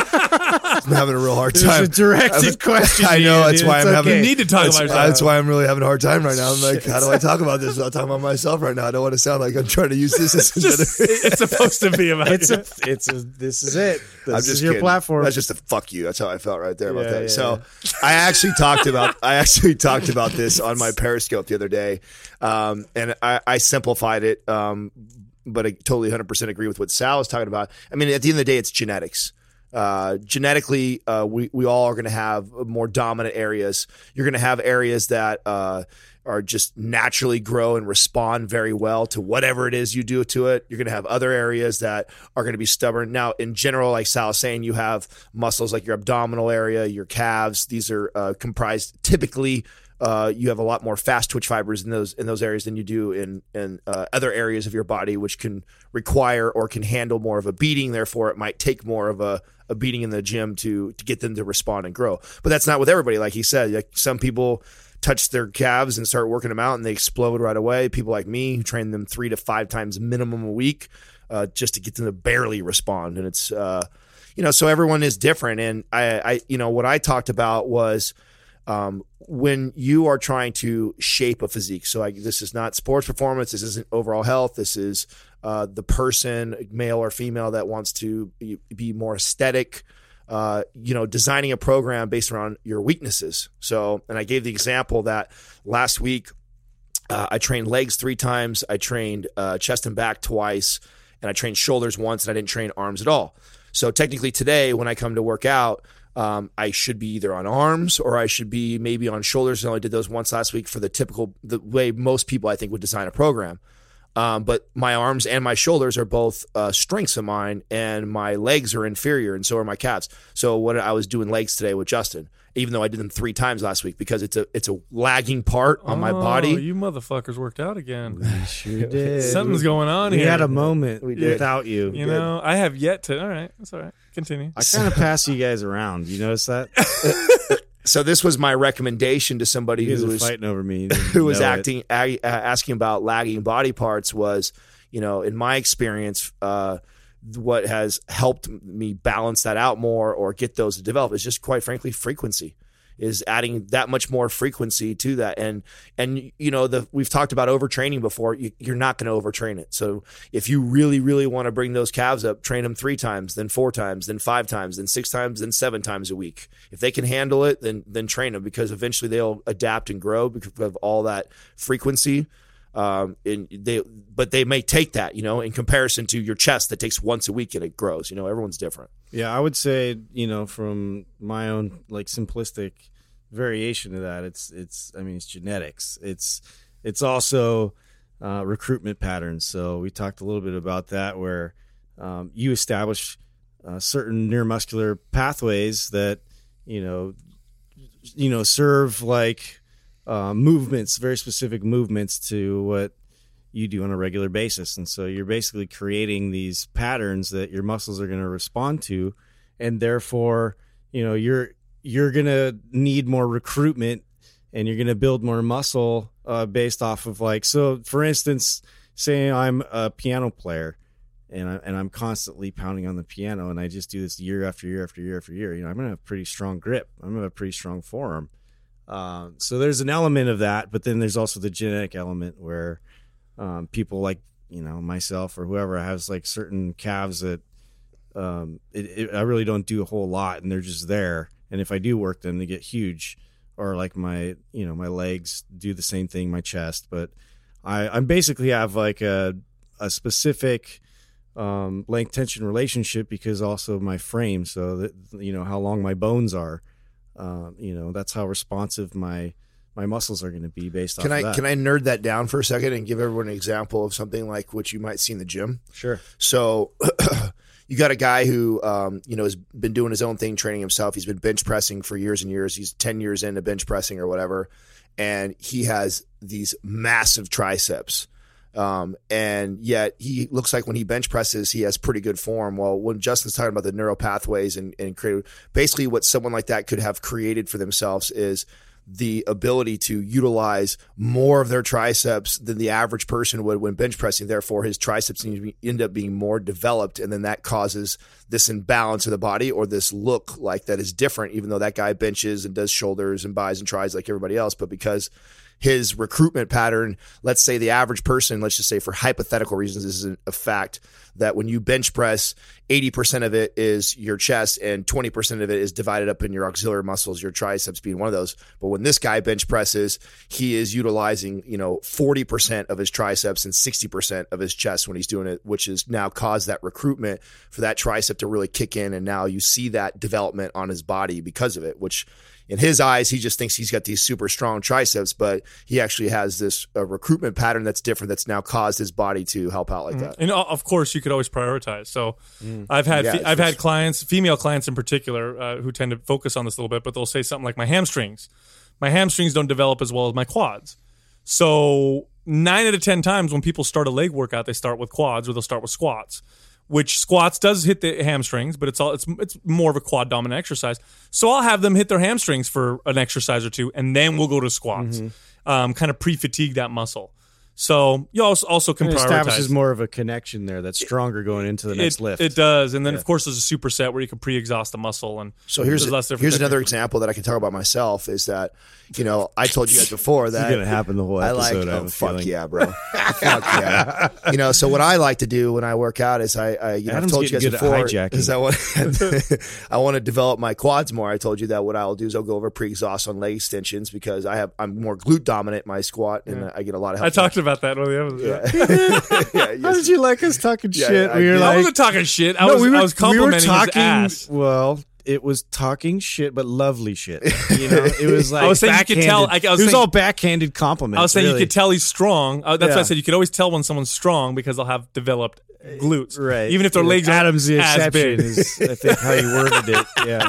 Speaker 4: I'm having a real hard time.
Speaker 5: It's a directed
Speaker 4: I'm,
Speaker 5: question.
Speaker 4: I know. That's
Speaker 5: dude.
Speaker 4: why
Speaker 5: it's
Speaker 4: I'm
Speaker 5: okay.
Speaker 4: having.
Speaker 3: You need to talk
Speaker 4: that's,
Speaker 3: about yourself.
Speaker 4: That's why I'm really having a hard time right now. I'm like, how do I talk about this without talking about myself right now? I don't want to sound like I'm trying to use this as
Speaker 3: just, It's supposed to be about
Speaker 5: it's a, it's a, This is it. This
Speaker 4: I'm
Speaker 5: is
Speaker 4: just
Speaker 5: your
Speaker 4: kidding.
Speaker 5: platform.
Speaker 4: That's just a fuck you. That's how I felt right there about
Speaker 5: yeah,
Speaker 4: that.
Speaker 5: Yeah,
Speaker 4: so
Speaker 5: yeah.
Speaker 4: I actually talked about. I actually talked about this on my Periscope the other day, um, and I, I simplified it. Um, but I totally one hundred percent agree with what Sal was talking about. I mean, at the end of the day, it's genetics. Uh, genetically, uh, we, we all are going to have more dominant areas. You're going to have areas that uh, are just naturally grow and respond very well to whatever it is you do to it. You're going to have other areas that are going to be stubborn. Now, in general, like Sal was saying, you have muscles like your abdominal area, your calves. These are uh, comprised typically Uh, you have a lot more fast twitch fibers in those in those areas than you do in in uh, other areas of your body, which can require or can handle more of a beating. Therefore, it might take more of a, a beating in the gym to to get them to respond and grow. But that's not with everybody. Like he said, like some people touch their calves and start working them out and they explode right away. People like me who train them three to five times minimum a week uh, just to get them to barely respond. And it's uh, you know, so everyone is different. And I, I you know what I talked about was. Um, when you are trying to shape a physique, so like this is not sports performance, this isn't overall health, this is uh, the person, male or female, that wants to be, be more aesthetic, uh, you know, designing a program based around your weaknesses. So, and I gave the example that last week uh, I trained legs three times, I trained uh, chest and back twice, and I trained shoulders once, and I didn't train arms at all. So technically today when I come to work out, Um, I should be either on arms or I should be maybe on shoulders. I only did those once last week for the typical, the way most people I think would design a program. Um, but my arms and my shoulders are both uh, strengths of mine, and my legs are inferior, and so are my calves. So what I was doing legs today with Justin, even though I did them three times last week, because it's a it's a lagging part on
Speaker 3: oh,
Speaker 4: my body.
Speaker 3: You motherfuckers worked out again.
Speaker 5: We sure did.
Speaker 3: Something's going on
Speaker 5: we
Speaker 3: here.
Speaker 5: We had a moment
Speaker 4: We did.
Speaker 5: without you.
Speaker 3: You know, I have yet to. All right, that's all right. Continue.
Speaker 5: I kind of pass you guys around. You notice that?
Speaker 4: So this was my recommendation to somebody
Speaker 5: You guys
Speaker 4: who
Speaker 5: are
Speaker 4: was
Speaker 5: fighting over me.
Speaker 4: who was
Speaker 5: Know it.
Speaker 4: acting a, uh, asking about lagging body parts was, you know, in my experience, uh, what has helped me balance that out more or get those to develop is just, quite frankly, frequency. Is adding that much more frequency to that. And, and you know, the we've talked about overtraining before. You, you're not going to overtrain it. So if you really, really want to bring those calves up, train them three times, then four times, then five times, then six times, then seven times a week. If they can handle it, then then train them, because eventually they'll adapt and grow because of all that frequency. Um, and they, but they may take that, you know, in comparison to your chest that takes once a week and it grows. You know, everyone's different.
Speaker 5: Yeah, I would say, you know, from my own like simplistic variation of that, it's it's I mean it's genetics. It's it's also uh, recruitment patterns. So we talked a little bit about that, where um, you establish uh, certain neuromuscular pathways that you know you know serve like uh, movements, very specific movements to what you do on a regular basis. And so you're basically creating these patterns that your muscles are going to respond to, and therefore, you know, you're you're going to need more recruitment, and you're going to build more muscle uh, based off of like, so for instance, say I'm a piano player and I, and I'm constantly pounding on the piano, and I just do this year after year after year after year, you know, I'm going to have pretty strong grip. I'm going to have a pretty strong forearm. Um, so there's an element of that, but then there's also the genetic element where Um, people like, you know, myself or whoever has like certain calves that um, it, it, I really don't do a whole lot, and they're just there. And if I do work them, they get huge. Or like my, you know, my legs do the same thing, my chest. But I, I basically have like a a specific um, length tension relationship because also my frame. So that, you know, how long my bones are. Uh, you know, that's how responsive my my muscles are going to be based
Speaker 4: Can
Speaker 5: off
Speaker 4: I
Speaker 5: of that.
Speaker 4: can I nerd that down for a second and give everyone an example of something like what you might see in the gym?
Speaker 5: Sure.
Speaker 4: So you got a guy who um, you know has been doing his own thing, training himself. He's been bench pressing for years and years. He's ten years into bench pressing or whatever, and he has these massive triceps. Um, and yet he looks like when he bench presses, he has pretty good form. Well, when Justin's talking about the neural pathways and, and create, basically what someone like that could have created for themselves is the ability to utilize more of their triceps than the average person would when bench pressing. Therefore, his triceps end up being more developed, and then that causes this imbalance of the body, or this look like that is different, even though that guy benches and does shoulders and buys and tries like everybody else. But because his recruitment pattern, let's say the average person, let's just say for hypothetical reasons, this is a fact, that when you bench press, eighty percent of it is your chest and twenty percent of it is divided up in your auxiliary muscles, your triceps being one of those. But when this guy bench presses, he is utilizing, you know, forty percent of his triceps and sixty percent of his chest when he's doing it, which has now caused that recruitment for that tricep to really kick in. And now you see that development on his body because of it, which in his eyes, he just thinks he's got these super strong triceps, but he actually has this uh, recruitment pattern that's different that's now caused his body to help out like that.
Speaker 3: And uh, of course, you could always prioritize. So mm. I've had
Speaker 4: Yeah,
Speaker 3: fe- I've
Speaker 4: just-
Speaker 3: had clients, female clients in particular, uh, who tend to focus on this a little bit, but they'll say something like, my hamstrings. My hamstrings don't develop as well as my quads. So nine out of ten times when people start a leg workout, they start with quads or they'll start with squats. Which squats does hit the hamstrings, but it's all it's it's more of a quad dominant exercise. So I'll have them hit their hamstrings for an exercise or two, and then we'll go to squats, mm-hmm. um, kind of pre-fatigue that muscle. So you also also can
Speaker 5: it
Speaker 3: prioritize.
Speaker 5: establishes more of a connection there that's stronger going into the next
Speaker 3: it,
Speaker 5: lift.
Speaker 3: It does, and then
Speaker 5: Yeah.
Speaker 3: of course there's a superset where you can pre-exhaust the muscle. And
Speaker 4: So here's
Speaker 3: there's less different
Speaker 4: here's another
Speaker 3: techniques.
Speaker 4: example that I can talk about myself is that, you know, I told you guys before that
Speaker 5: It's going to happen the whole
Speaker 4: I
Speaker 5: episode.
Speaker 4: like,
Speaker 5: I have
Speaker 4: oh,
Speaker 5: a
Speaker 4: fuck
Speaker 5: feeling.
Speaker 4: yeah, bro. Fuck yeah. You know, so what I like to do when I work out is I, I you know, I've
Speaker 5: Adam's
Speaker 4: told you guys
Speaker 5: getting good
Speaker 4: before
Speaker 5: at hijacking.
Speaker 4: is I want, I want to develop my quads more. I told you that what I'll do is I'll go over pre-exhaust on leg extensions because I have, I'm more glute dominant in my squat and
Speaker 3: Yeah.
Speaker 4: I get a lot of help.
Speaker 3: I talked about that one of the episodes.
Speaker 4: Yeah. yeah,
Speaker 5: How
Speaker 4: yes.
Speaker 5: did you like us talking
Speaker 4: Yeah,
Speaker 5: shit?
Speaker 4: I
Speaker 5: we were
Speaker 4: did.
Speaker 5: like,
Speaker 3: I wasn't talking shit. I
Speaker 5: no,
Speaker 3: was
Speaker 5: we were,
Speaker 3: I was
Speaker 5: we were
Speaker 3: complimenting
Speaker 5: talking.
Speaker 3: his ass.
Speaker 5: Well, it was talking shit, but lovely shit. You know, it was like
Speaker 3: I was saying you could tell. I, I was
Speaker 5: it was
Speaker 3: saying,
Speaker 5: all backhanded compliments.
Speaker 3: I was saying
Speaker 5: really.
Speaker 3: you could tell he's strong. Uh, that's
Speaker 5: Yeah.
Speaker 3: why I said you could always tell when someone's strong because they'll have developed glutes,
Speaker 5: Right.
Speaker 3: Even if their legs aren't
Speaker 5: Adam's the
Speaker 3: as
Speaker 5: exception
Speaker 3: big.
Speaker 5: is, I think, how you worded it. Yeah.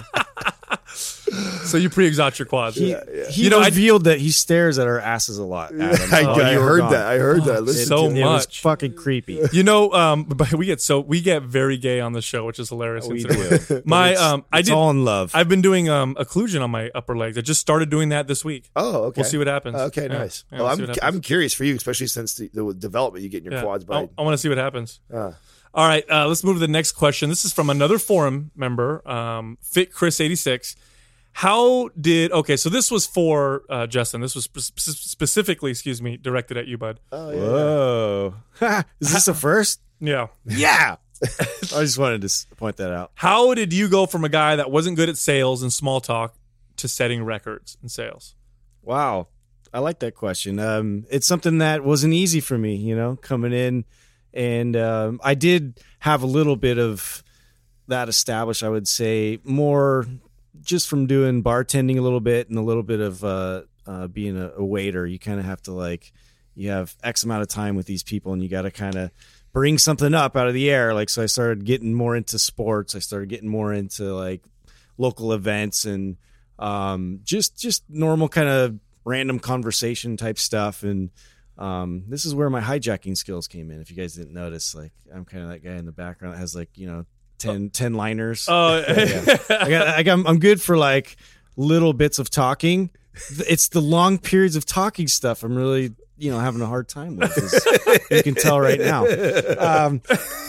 Speaker 3: So you pre-exhaust your quads.
Speaker 5: He, he
Speaker 3: You know, I-
Speaker 5: revealed that he stares at our asses a lot. Adam.
Speaker 4: I,
Speaker 5: Oh,
Speaker 4: I
Speaker 5: you were
Speaker 4: heard
Speaker 5: gone.
Speaker 4: that. I heard that.
Speaker 5: It,
Speaker 4: Listen
Speaker 3: so
Speaker 4: to it.
Speaker 5: it was
Speaker 3: much.
Speaker 5: fucking creepy.
Speaker 3: You know, um, but we get so we get very gay on the show, which is hilarious.
Speaker 5: We
Speaker 3: considering-
Speaker 5: do.
Speaker 3: My
Speaker 5: It's-
Speaker 3: um, I
Speaker 5: it's
Speaker 3: did.
Speaker 5: all in love.
Speaker 3: I've been doing um occlusion on my upper legs. I just started doing that this week.
Speaker 4: Oh, okay.
Speaker 3: We'll see what happens.
Speaker 4: Okay,
Speaker 3: Yeah.
Speaker 4: nice.
Speaker 3: Yeah,
Speaker 4: well,
Speaker 3: we'll see
Speaker 4: I'm
Speaker 3: what happens.
Speaker 4: I'm curious for you, especially since the, the development you get in your
Speaker 3: Yeah.
Speaker 4: quads.
Speaker 3: I,
Speaker 4: By
Speaker 3: I want to see what happens.
Speaker 4: uh,
Speaker 3: All right, uh, let's move to the next question. This is from another forum member, um, Fit Chris eighty-six. How did okay? So this was for uh, Justin. This was spe- specifically, excuse me, directed at you, bud.
Speaker 4: oh yeah.
Speaker 5: Whoa. Is this the first?
Speaker 3: Yeah.
Speaker 5: Yeah. I just wanted to s- point that out.
Speaker 3: How did you go from a guy that wasn't good at sales and small talk to setting records in sales?
Speaker 5: Wow. I like that question. Um, it's something that wasn't easy for me, you know, coming in. And um, I did have a little bit of that established, I would say, more just from doing bartending a little bit and a little bit of uh, uh, being a, a waiter. You kind of have to, like, you have X amount of time with these people and you got to kind of bring something up out of the air. Like, so I started getting more into sports. I started getting more into, like, local events and um, just just normal kind of random conversation type stuff. And um, this is where my hijacking skills came in. If you guys didn't notice, like, I'm kind of that guy in the background that has, like, you know, ten, ten liners.
Speaker 3: Oh,
Speaker 5: Yeah. I got, I got, I'm good for like little bits of talking. It's the long periods of talking stuff I'm really, you know, having a hard time with. As you can tell right now. Um,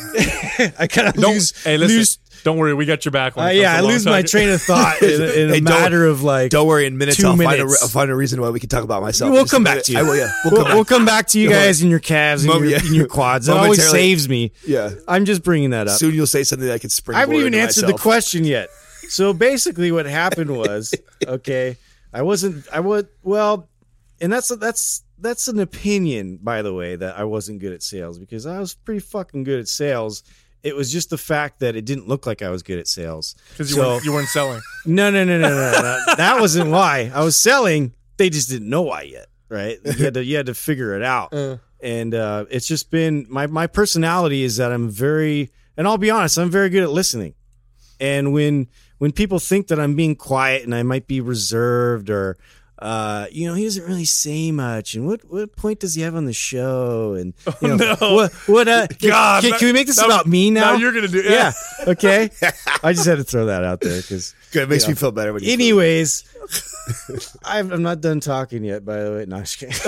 Speaker 5: I kind of
Speaker 3: don't,
Speaker 5: lose.
Speaker 3: hey, listen,
Speaker 5: lose
Speaker 3: don't worry, we got your back. When
Speaker 5: uh,
Speaker 3: it comes
Speaker 5: yeah,
Speaker 3: to
Speaker 5: I
Speaker 3: long
Speaker 5: lose my
Speaker 3: talking.
Speaker 5: train of thought in, a- in a
Speaker 4: Hey, don't-
Speaker 5: matter of like.
Speaker 4: Don't worry. In minutes,
Speaker 5: two
Speaker 4: I'll find a,
Speaker 5: minutes.
Speaker 4: I'll find a reason why we can talk about myself.
Speaker 5: We'll
Speaker 4: Just
Speaker 5: come
Speaker 4: a
Speaker 5: back
Speaker 4: minute.
Speaker 5: to you.
Speaker 4: I will. Yeah.
Speaker 5: We'll,
Speaker 4: We'll come
Speaker 5: we'll
Speaker 4: back.
Speaker 5: come back to you guys in your calves and
Speaker 4: Mom-
Speaker 5: your,
Speaker 4: yeah.
Speaker 5: in your quads. That always
Speaker 4: Momentarily.
Speaker 5: saves me.
Speaker 4: Yeah.
Speaker 5: I'm just bringing that up.
Speaker 4: Soon you'll say something that I can springboard.
Speaker 5: I haven't even
Speaker 4: into
Speaker 5: answered the
Speaker 4: myself.
Speaker 5: question yet. So basically, what happened was, okay, I wasn't. I would well, and that's that's that's an opinion, by the way, that I wasn't good at sales because I was pretty fucking good at sales. It was just the fact that it didn't look like I was good at sales.
Speaker 3: because you,
Speaker 5: So-
Speaker 3: weren't, you weren't selling.
Speaker 5: No, no, no, no, no, no. That wasn't why. I was selling. They just didn't know why yet, right? You had to you had to figure it out. And uh, it's just been my my personality is that I'm very, and I'll be honest, I'm very good at listening. And when when people think that I'm being quiet and I might be reserved or uh, you know, he doesn't really say much. And what, what point does he have on the show? And you know,
Speaker 3: no.
Speaker 5: what what uh,
Speaker 3: God,
Speaker 5: can,
Speaker 3: that-
Speaker 5: can we make this
Speaker 3: that-
Speaker 5: about me now?
Speaker 3: now you're gonna do-
Speaker 5: yeah. Okay. I just had to throw that out there because.
Speaker 4: Good. It makes me feel better when you.
Speaker 5: Anyways, I've, I'm not done talking yet, by the way. No, I'm just kidding.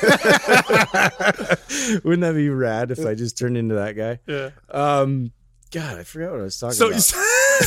Speaker 5: Wouldn't that be rad if I just turned into that guy?
Speaker 3: Yeah.
Speaker 5: Um, God, I forgot what I was talking
Speaker 3: So,
Speaker 5: about.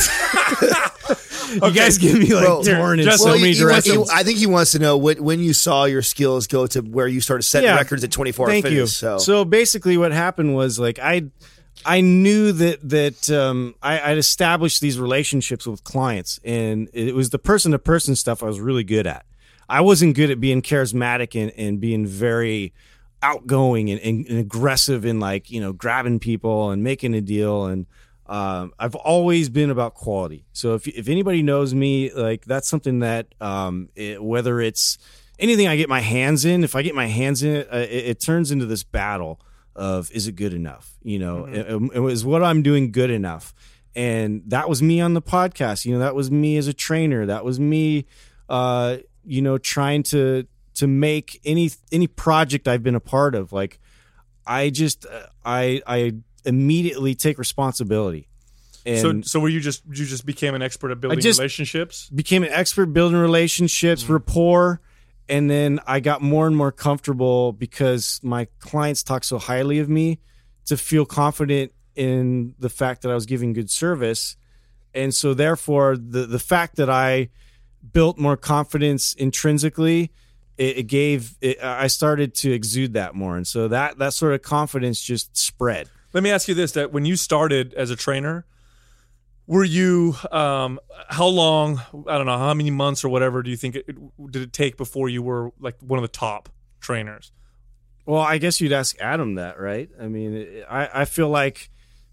Speaker 3: you,
Speaker 5: You guys give me like
Speaker 4: Well,
Speaker 5: torn in
Speaker 3: Justin,
Speaker 5: so
Speaker 4: Well,
Speaker 5: many
Speaker 4: he- he wants-
Speaker 5: directions.
Speaker 4: he- I think he wants to know when, when you saw your skills go to where you started setting
Speaker 5: Yeah.
Speaker 4: records at twenty-four
Speaker 5: Thank
Speaker 4: fitness.
Speaker 5: you.
Speaker 4: So,
Speaker 5: So basically, what happened was like I, I knew that that um, I, I'd established these relationships with clients, and it was the person to person stuff I was really good at. I wasn't good at being charismatic and, and being very outgoing and, and, and aggressive and like you know grabbing people and making a deal. And um, I've always been about quality. So if if anybody knows me, like that's something that um, it, whether it's anything I get my hands in, if I get my hands in it, uh, it, it turns into this battle of is it good enough? You know, it, it was what I'm doing good enough. And that was me on the podcast. You know, that was me as a trainer. That was me, uh, you know, trying to to make any any project I've been a part of. Like, I just uh, I I immediately take responsibility. And
Speaker 3: so, so were you just you just became an expert at building
Speaker 5: just-
Speaker 3: relationships?
Speaker 5: became an expert building relationships,
Speaker 3: Mm-hmm.
Speaker 5: rapport, and then I got more and more comfortable because my clients talk so highly of me to feel confident in the fact that I was giving good service. And so therefore the the fact that I built more confidence intrinsically, it, it gave it, I started to exude that more. And so that that sort of confidence just spread.
Speaker 3: Let me ask you this: that when you started as a trainer, were you um, how long? I don't know how many months or whatever. Do you think it, did it take before you were like one of the top trainers?
Speaker 5: Well, I guess you'd ask Adam that, right? I mean, I, I feel like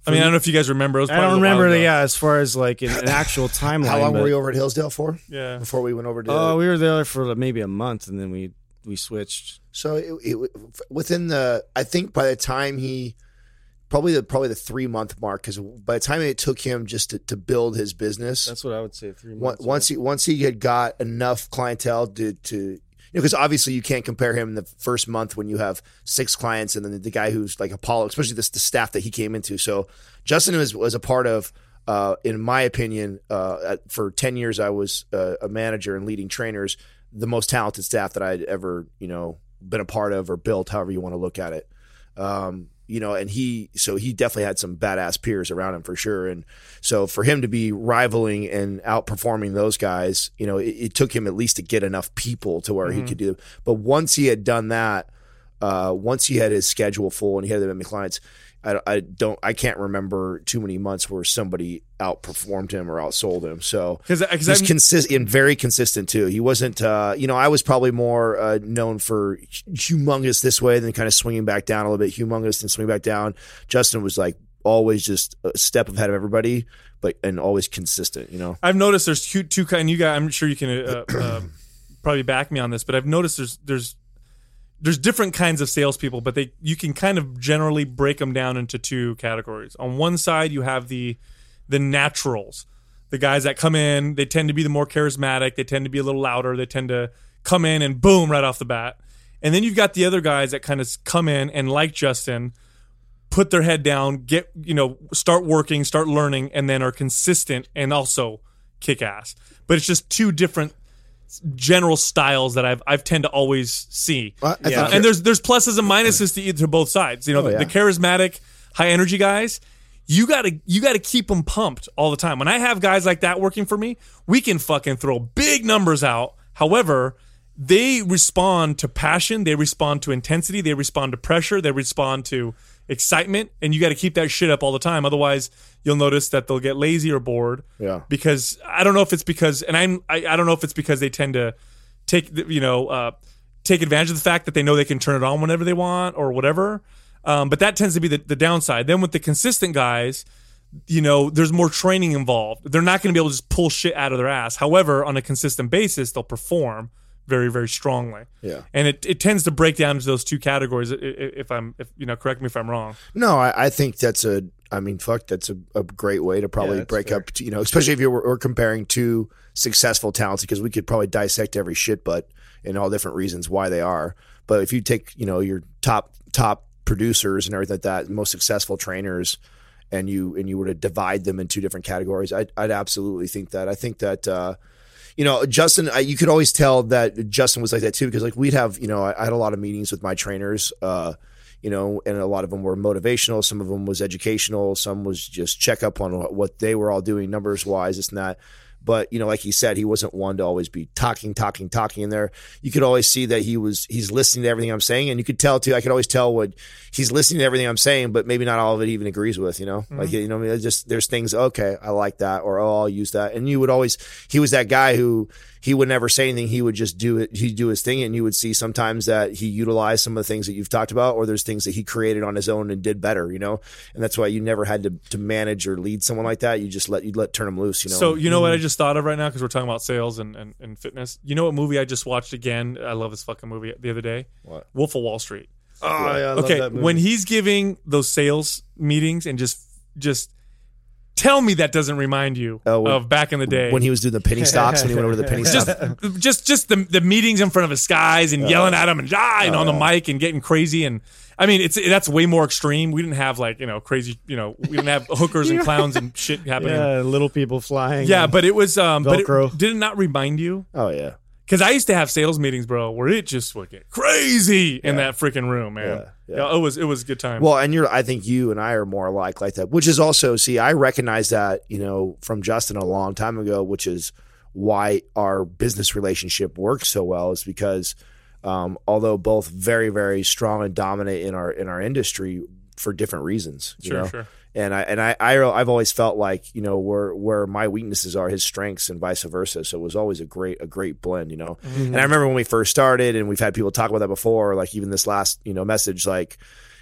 Speaker 3: I mean, I don't know if you guys remember. It was
Speaker 5: I
Speaker 3: probably
Speaker 5: don't
Speaker 3: a while
Speaker 5: remember,
Speaker 3: ago.
Speaker 5: yeah, as far as like an, an actual timeline.
Speaker 4: How long
Speaker 5: but,
Speaker 4: were you over at Hillsdale for?
Speaker 3: Yeah.
Speaker 4: Before we went over to.
Speaker 5: Oh, we were there for maybe a month, and then we we switched.
Speaker 4: So it, it, within the, I think by the time he, probably the probably the three month mark, because by the time it took him just to, to build his business,
Speaker 5: That's what I would say. Three
Speaker 4: Once,
Speaker 5: months.
Speaker 4: once he once he had got enough clientele to to you know, because obviously you can't compare him in the first month when you have six clients and then the, the guy who's like Apollo, especially this the staff that he came into. So Justin was was a part of, uh, in my opinion, uh, at, for ten years I was uh, a manager and leading trainers, the most talented staff that I'd ever you know been a part of or built, however you want to look at it. Um, You know, and he, so he definitely had some badass peers around him for sure. And so for him to be rivaling and outperforming those guys, you know, it, it took him at least to get enough people to where mm-hmm. he could do. But once he had done that, uh, once he had his schedule full and he had that many clients, I, I don't, I can't remember too many months where somebody outperformed him or outsold him. So
Speaker 3: Cause, cause
Speaker 4: he's consistent and very consistent too. He wasn't, uh, you know, I was probably more uh, known for humongous this way, then kind of swinging back down a little bit, humongous and swing back down. Justin was like always just a step ahead of everybody, but and always consistent. You know,
Speaker 3: I've noticed there's two, two kind. You guys, I'm sure you can uh, uh, probably back me on this, but I've noticed there's there's. There's different kinds of salespeople, but they you can kind of generally break them down into two categories. On one side, you have the the naturals, the guys that come in. They tend to be the more charismatic. They tend to be a little louder. They tend to come in and boom right off the bat. And then you've got the other guys that kind of come in and, like Justin, put their head down, get you know, start working, start learning, and then are consistent and also kick ass. But it's just two different general styles that I've I've tend to always see.
Speaker 4: Well, I
Speaker 3: yeah.
Speaker 4: think-
Speaker 3: And there's there's pluses and minuses to either to both sides. You know,
Speaker 4: Oh,
Speaker 3: the,
Speaker 4: yeah.
Speaker 3: the charismatic, high energy guys, you gotta you gotta keep them pumped all the time. When I have guys like that working for me, we can fucking throw big numbers out. However, they respond to passion, they respond to intensity, they respond to pressure, they respond to excitement, and you got to keep that shit up all the time. Otherwise, you'll notice that they'll get lazy or bored.
Speaker 4: Yeah. Because
Speaker 3: I don't know if it's because, and I'm, I, I don't know if it's because they tend to take, the- you know, uh, take advantage of the fact that they know they can turn it on whenever they want or whatever. Um, but that tends to be the, the downside. Then with the consistent guys, you know, there's more training involved. They're not going to be able to just pull shit out of their ass. However, on a consistent basis, they'll perform very, very strongly.
Speaker 4: Yeah.
Speaker 3: And it, it tends to break down into those two categories. i- i- If I'm, if, you know, correct me if I'm wrong.
Speaker 4: No, I, I think that's a. I mean, fuck, that's a, a great way to probably
Speaker 5: Yeah, that's
Speaker 4: break
Speaker 5: fair.
Speaker 4: up. You know, especially if you were, were comparing two successful talents, because we could probably dissect every shit, but and all different reasons why they are. But if you take, you know, your top top producers and everything like that, most successful trainers, and you and you were to divide them in two different categories, I'd, I'd absolutely think that. I think that. Uh, You know, Justin, I, you could always tell that Justin was like that too, because like we'd have, you know, I, I had a lot of meetings with my trainers, uh, you know, and a lot of them were motivational. Some of them was educational. Some was just check up on what they were all doing numbers wise, this and that. But, you know, like he said, he wasn't one to always be talking, talking, talking in there. You could always see that he was, he's listening to everything I'm saying. And you could tell too, I could always tell what he's listening to everything I'm saying, but maybe not all of it he even agrees with, you know, mm-hmm. like, you know, I mean, it's just, there's things, okay, I like that, or, oh, I'll use that. And you would always, he was that guy who he would never say anything. He would just do it. He'd do his thing. And you would see sometimes that he utilized some of the things that you've talked about, or there's things that he created on his own and did better, you know? And that's why you never had to, to manage or lead someone like that. You just let, you'd let turn him loose, you know?
Speaker 3: So you know what I just thought of right now, because we're talking about sales and, and, and fitness. You know what movie I just watched again? I love this fucking movie the other day.
Speaker 4: What?
Speaker 3: Wolf of Wall Street.
Speaker 4: Oh, yeah, I love
Speaker 3: Okay,
Speaker 4: that movie.
Speaker 3: when he's giving those sales meetings and just just tell me that doesn't remind you
Speaker 4: Oh, when-
Speaker 3: of back in the day.
Speaker 4: when he was doing the penny stocks, when he went over to the penny
Speaker 3: just
Speaker 4: stock.
Speaker 3: just just the the meetings in front of his guys and yelling at him and ah, and on the mic and getting crazy. And I mean, it's that's way more extreme. We didn't have like, you know, crazy, you know, we didn't have hookers and clowns and shit happening.
Speaker 5: Yeah, little people flying.
Speaker 3: Yeah, but it was um but
Speaker 5: Velcro.
Speaker 3: it, did it not remind you?
Speaker 4: Oh, yeah.
Speaker 3: Because I used to have sales meetings, bro, where it just would get crazy in that freaking room, man.
Speaker 4: Yeah,
Speaker 3: Yeah,
Speaker 4: yeah.
Speaker 3: it was it was a good time.
Speaker 4: Well, and you're, I think you and I are more alike like that, which is also, see, I recognize that, you know, from Justin a long time ago, which is why our business relationship works so well, is because um, although both very, very strong and dominant in our in our industry for different reasons, you
Speaker 3: Sure,
Speaker 4: know?
Speaker 3: sure.
Speaker 4: And I and I, I I've always felt like, you know, where where my weaknesses are his strengths and vice versa. So it was always a great a great blend, you know.
Speaker 3: Mm-hmm.
Speaker 4: And I remember when we first started, and we've had people talk about that before, like even this last, you know, message, like,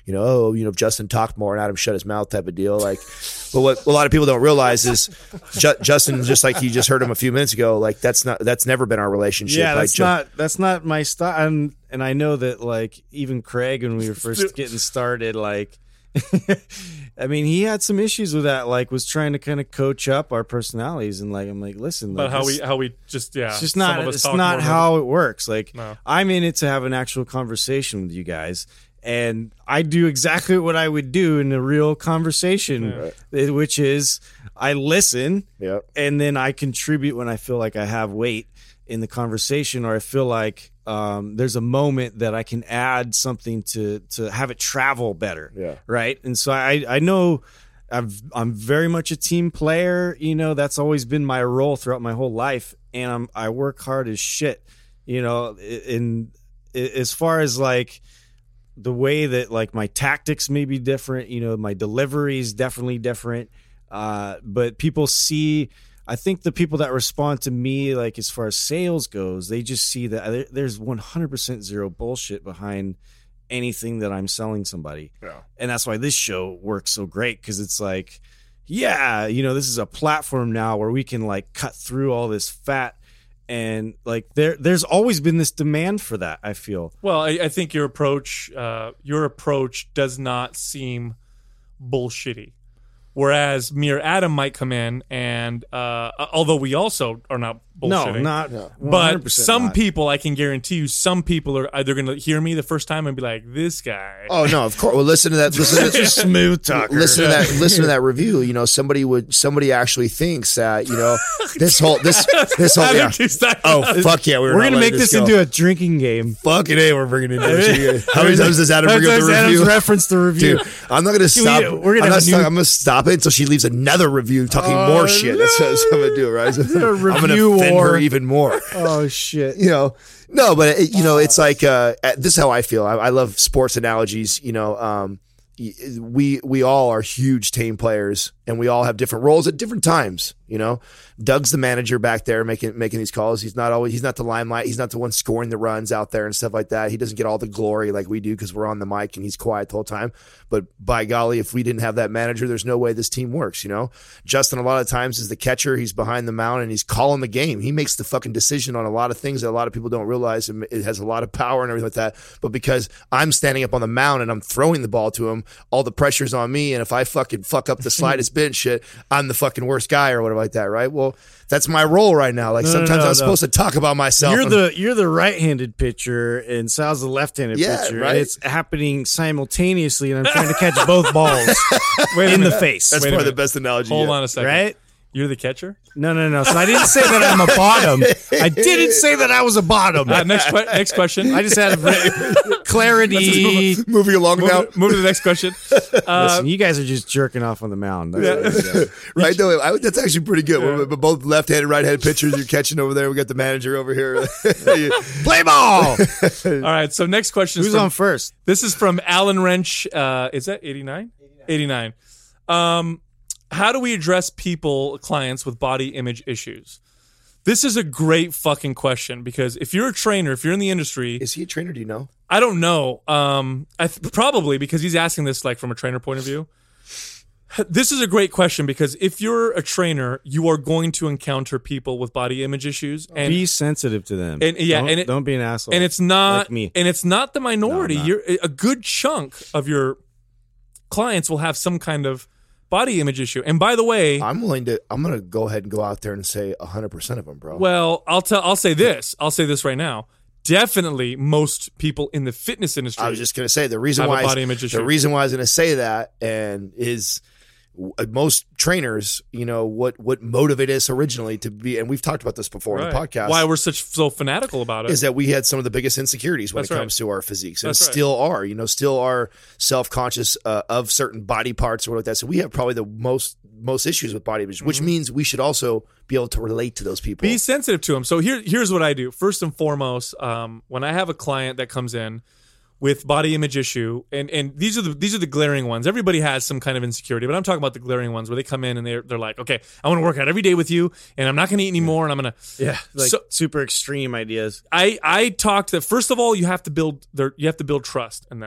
Speaker 4: you know, oh, you know, if Justin talked more and Adam shut his mouth type of deal. Like, but what a lot of people don't realize is Ju- Justin, just like you just heard him a few minutes ago, like that's not that's never been our relationship.
Speaker 5: Yeah,
Speaker 4: like,
Speaker 5: that's
Speaker 4: Ju-
Speaker 5: not that's not my style. And and I know that like even Craig when we were first getting started, like. I mean, he had some issues with that. Like, was trying to kind of coach up our personalities, and like, I'm like, listen,
Speaker 3: But
Speaker 5: like,
Speaker 3: how
Speaker 5: this-
Speaker 3: we how we just yeah,
Speaker 5: it's just
Speaker 3: some
Speaker 5: not.
Speaker 3: of us
Speaker 5: It's
Speaker 3: talk
Speaker 5: not
Speaker 3: more
Speaker 5: how it works. Like,
Speaker 3: No.
Speaker 5: I'm in it to have an actual conversation with you guys, and I do exactly what I would do in a real conversation, eh, which is I listen,
Speaker 4: Yep.
Speaker 5: and then I contribute when I feel like I have weight in the conversation, or I feel like um, there's a moment that I can add something to to have it travel better.
Speaker 4: Yeah.
Speaker 5: Right. And so I I know I've, I'm very much a team player. You know, that's always been my role throughout my whole life, and I'm I work hard as shit. You know, in, in as far as like the way that like my tactics may be different. You know, my delivery is definitely different. Uh, but people see. I think the people that respond to me, like as far as sales goes, they just see that there's one hundred percent zero bullshit behind anything that I'm selling somebody.
Speaker 4: Yeah.
Speaker 5: And that's why this show works so great, because it's like, yeah, you know, this is a platform now where we can like cut through all this fat. And like there, there's always been this demand for that, I feel.
Speaker 3: Well, I, I think your approach, uh, your approach does not seem bullshitty. Whereas me or Adam might come in and, uh, although we also are not bullshitting.
Speaker 5: No, not.
Speaker 3: But some
Speaker 5: not.
Speaker 3: people, I can guarantee you, some people are either going to hear me the first time and be like, "This guy."
Speaker 4: Oh no, of course. Well, listen to that. Listen to that.
Speaker 5: Smooth talker.
Speaker 4: Listen to that. Listen to that review. You know, somebody would. Somebody actually thinks that. You know, this whole this this whole.
Speaker 3: Adam
Speaker 4: Yeah.
Speaker 3: keeps talking
Speaker 4: Oh
Speaker 3: about it.
Speaker 4: fuck yeah, we were
Speaker 5: We're
Speaker 4: not
Speaker 5: gonna
Speaker 4: letting
Speaker 5: make this
Speaker 4: go.
Speaker 5: into a drinking game.
Speaker 4: Fucking A, we're bringing it in. How many times does Adam bring up
Speaker 5: That's
Speaker 4: the
Speaker 5: Adam's
Speaker 4: review?
Speaker 5: reference the review.
Speaker 4: Dude, I'm not gonna stop.
Speaker 5: we're gonna
Speaker 4: I'm,
Speaker 5: have
Speaker 4: not
Speaker 5: a
Speaker 4: stop
Speaker 5: new-
Speaker 4: I'm gonna stop it until she leaves another review talking
Speaker 5: Oh,
Speaker 4: more shit. That's what I'm gonna do, right? I'm gonna
Speaker 5: review
Speaker 4: offend
Speaker 5: war.
Speaker 4: her even more.
Speaker 5: Oh shit.
Speaker 4: You know, no, but it, you know, it's like uh, this is how I feel. I, I love sports analogies. You know, um, y- we we all are huge team players, and we all have different roles at different times. You know, Doug's the manager back there making making these calls. He's not always he's not the limelight. He's not the one scoring the runs out there and stuff like that. He doesn't get all the glory like we do because we're on the mic and he's quiet the whole time. But by golly, if we didn't have that manager, there's no way this team works. You know, Justin a lot of times is the catcher. He's behind the mound and he's calling the game. He makes the fucking decision on a lot of things that a lot of people don't realize. And it has a lot of power and everything like that. But because I'm standing up on the mound and I'm throwing the ball to him, all the pressure's on me. And if I fucking fuck up the slightest bit and shit, I'm the fucking worst guy or whatever like that, right? Well, that's my role right now. Like
Speaker 5: No, no,
Speaker 4: sometimes
Speaker 5: no,
Speaker 4: I'm
Speaker 5: no.
Speaker 4: supposed to talk about myself.
Speaker 5: You're
Speaker 4: and-
Speaker 5: the you're the right-handed pitcher, and Sal's the left-handed
Speaker 4: Yeah,
Speaker 5: pitcher.
Speaker 4: right.
Speaker 5: And it's happening simultaneously, and I'm trying to catch both balls in the face.
Speaker 4: that's
Speaker 3: Wait a
Speaker 4: probably the
Speaker 3: minute.
Speaker 4: best analogy.
Speaker 3: Hold
Speaker 4: yet.
Speaker 3: on a second.
Speaker 5: Right?
Speaker 3: You're the catcher.
Speaker 5: No, no, no. So I didn't say that I'm a bottom. I didn't say that I was a bottom.
Speaker 3: Uh, next que- next question.
Speaker 5: I just had a clarity.
Speaker 4: Moving along
Speaker 3: move,
Speaker 4: now,
Speaker 3: to, move to the next question. Uh,
Speaker 5: Listen, you guys are just jerking off on the mound. That's what it is.
Speaker 4: right? Though I, that's actually pretty good. We're, we're both left-handed, right-handed pitchers. You're catching over there. We got the manager over here.
Speaker 5: Play ball.
Speaker 3: all right. So next question is
Speaker 5: Who's
Speaker 3: from,
Speaker 5: on first?
Speaker 3: This is from Alan Wrench. Uh, is that eighty-nine? eighty-nine. Um, how do we address people, clients with body image issues? This is a great fucking question because if you're a trainer, if you're in the industry,
Speaker 4: Is he a trainer? Do you know?
Speaker 3: I don't know. Um, I th- probably because he's asking this like from a trainer point of view. This is a great question because if you're a trainer, you are going to encounter people with body image issues, and
Speaker 5: Be sensitive to them.
Speaker 3: And- yeah,
Speaker 5: don't,
Speaker 3: and it-
Speaker 5: don't be an asshole.
Speaker 3: and it's not
Speaker 5: like me.
Speaker 3: and it's not the minority.
Speaker 5: No, I'm not.
Speaker 3: You're a good chunk of your clients will have some kind of body image issue. And by the way,
Speaker 4: I'm willing to. I'm gonna go ahead and go out there and say one hundred percent of them, bro.
Speaker 3: well, I'll tell. I'll say this. I'll say this right now. Definitely, most people in the fitness industry.
Speaker 4: I was just gonna say the reason
Speaker 3: Have a
Speaker 4: why
Speaker 3: body image issue.
Speaker 4: the reason why I was gonna say that and is w- most trainers, you know, what what motivated us originally to be, and we've talked about this before on the
Speaker 3: Right.
Speaker 4: podcast.
Speaker 3: Why we're such so fanatical about it.
Speaker 4: is that we had some of the biggest insecurities when
Speaker 3: That's
Speaker 4: it
Speaker 3: right.
Speaker 4: comes to our physiques, and
Speaker 3: That's right.
Speaker 4: still are. You know, still are self-conscious uh, of certain body parts or what like that. So we have probably the most most issues with body image, which means we should also be able to relate to those people.
Speaker 3: Be sensitive to them. So here, here's what I do. First and foremost, um, when I have a client that comes in with body image issue, and, and these are the these are the glaring ones. Everybody has some kind of insecurity, but I'm talking about the glaring ones where they come in and they're they're like, okay, I want to work out every day with you, and I'm not going to eat anymore, and I'm going to
Speaker 5: yeah, like
Speaker 3: So-
Speaker 5: super extreme ideas.
Speaker 3: I I talked that first of all you have to build their you have to build trust in them.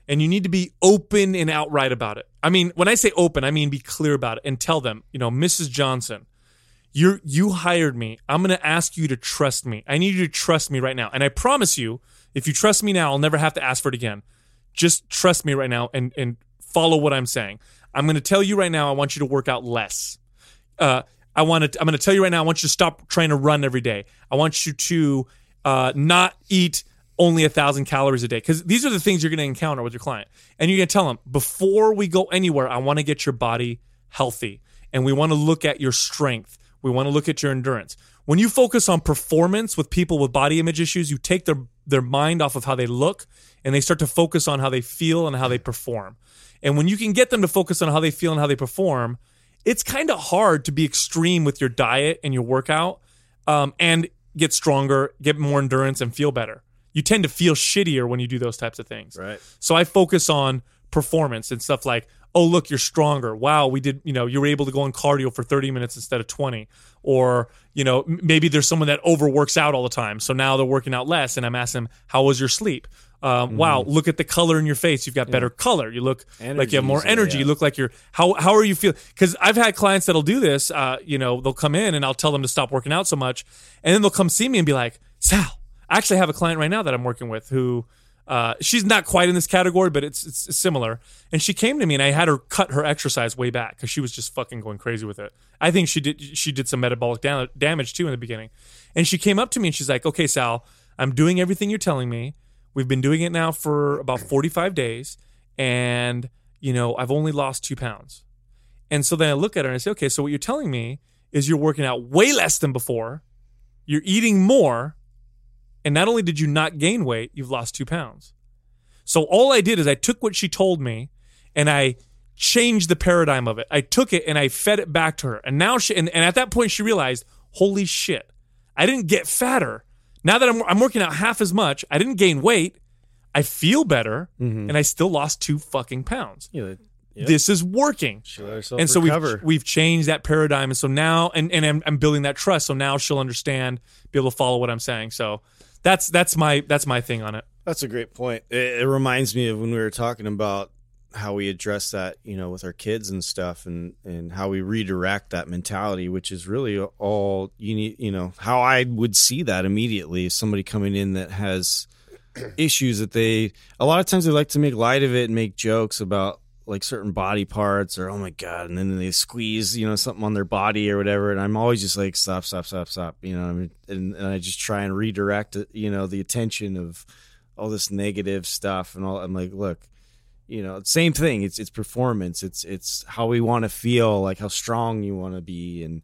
Speaker 3: And you need to be open and outright about it. I mean, when I say open, I mean be clear about it and tell them, you know, Missus Johnson, you you hired me. I'm going to ask you to trust me. I need you to trust me right now. And I promise you, if you trust me now, I'll never have to ask for it again. Just trust me right now and, and follow what I'm saying. I'm going to tell you right now, I want you to work out less. Uh, I want to, I'm going to tell you right now, I want you to stop trying to run every day. I want you to uh, not eat only a thousand calories a day, because these are the things you're going to encounter with your client. And you're going to tell them, before we go anywhere, I want to get your body healthy. And we want to look at your strength. We want to look at your endurance. When you focus on performance with people with body image issues, you take their, their mind off of how they look and they start to focus on how they feel and how they perform. And when you can get them to focus on how they feel and how they perform, it's kind of hard to be extreme with your diet and your workout um, and get stronger, get more endurance, and feel better. You tend to feel shittier when you do those types of things.
Speaker 5: Right.
Speaker 3: So I focus on performance and stuff like, oh, look, you're stronger. Wow, we did, you know, you were able to go on cardio for thirty minutes instead of twenty. Or, you know, maybe there's someone that overworks out all the time. So now they're working out less. And I'm asking them, how was your sleep? Um, mm-hmm. Wow, look at the color in your face. You've got better yeah. color. You look energy, like you have more energy. Yeah. You look like you're, how how are you feeling? Because I've had clients that'll do this. Uh, you know, they'll come in and I'll tell them to stop working out so much. And then they'll come see me and be like, Sal, I actually have a client right now that I'm working with who, uh, she's not quite in this category, but it's, it's similar. And she came to me and I had her cut her exercise way back because she was just fucking going crazy with it. I think she did she did some metabolic da- damage too in the beginning. And she came up to me and she's like, okay, Sal, I'm doing everything you're telling me. We've been doing it now for about forty-five days. And, you know, I've only lost two pounds. And so then I look at her and I say, okay, so what you're telling me is you're working out way less than before. You're eating more. And not only did you not gain weight, you've lost two pounds. So all I did is I took what she told me and I changed the paradigm of it. I took it and I fed it back to her. And now she, and, and at that point she realized, holy shit, I didn't get fatter. Now that I'm, I'm working out half as much, I didn't gain weight. I feel better mm-hmm. and I still lost two fucking pounds. Yeah. Yep. This is working. And so we've, we've changed that paradigm. And so now, and, and I'm, I'm building that trust. So now she'll understand, be able to follow what I'm saying. So that's, that's my, that's my thing on it.
Speaker 5: That's a great point. It, it reminds me of when we were talking about how we address that, you know, with our kids and stuff, and, and how we redirect that mentality, which is really all you need, you know, how I would see that immediately. Somebody coming in that has issues that they, a lot of times they like to make light of it and make jokes about like certain body parts, or, oh my God, and then they squeeze, you know, something on their body or whatever. And I'm always just like, stop, stop, stop, stop, you know, I mean, and, and I just try and redirect it, you know, the attention of all this negative stuff and all. I'm like, look, you know, same thing. It's, it's performance. It's, it's how we want to feel, like how strong you want to be, and,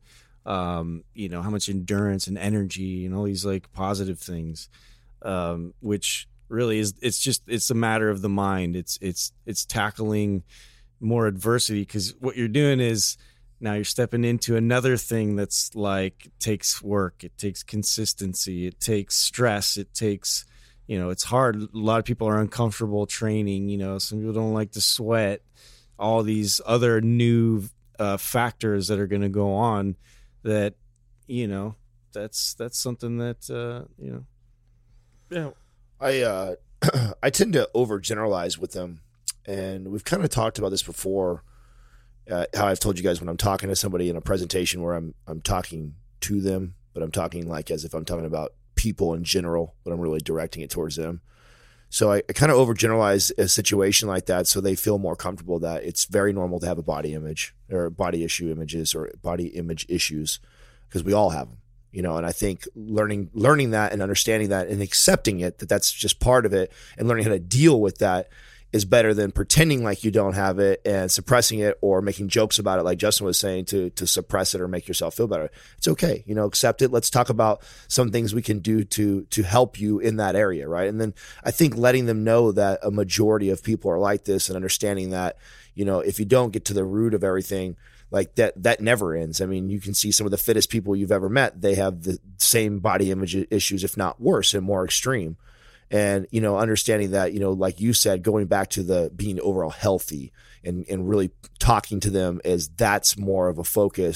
Speaker 5: um, you know, how much endurance and energy and all these like positive things, um, which really is, it's just, it's a matter of the mind. It's, it's, it's tackling more adversity, because what you're doing is now you're stepping into another thing that's like, it takes work. It takes consistency. It takes stress. It takes, you know, it's hard. A lot of people are uncomfortable training. You know, some people don't like to sweat. All these other new uh, factors that are going to go on. That, you know, that's that's something that uh, you know.
Speaker 4: Yeah, I uh, I tend to overgeneralize with them, and we've kind of talked about this before. Uh, how I've told you guys when I'm talking to somebody in a presentation where I'm I'm talking to them, but I'm talking like as if I'm talking about people in general, but I'm really directing it towards them. So I, I kind of overgeneralize a situation like that so they feel more comfortable that it's very normal to have a body image or body issue images or body image issues, because we all have them, you know. And I think learning learning that and understanding that and accepting it, that that's just part of it, and learning how to deal with that is better than pretending like you don't have it and suppressing it or making jokes about it, like Justin was saying, to to suppress it or make yourself feel better. It's okay, you know, accept it. Let's talk about some things we can do to to help you in that area, right? And then I think letting them know that a majority of people are like this, and understanding that, you know, if you don't get to the root of everything, like that, that never ends. I mean, you can see some of the fittest people you've ever met, they have the same body image issues, if not worse and more extreme. And, you know, understanding that, you know, like you said, going back to the being overall healthy and, and really talking to them as that's more of a focus,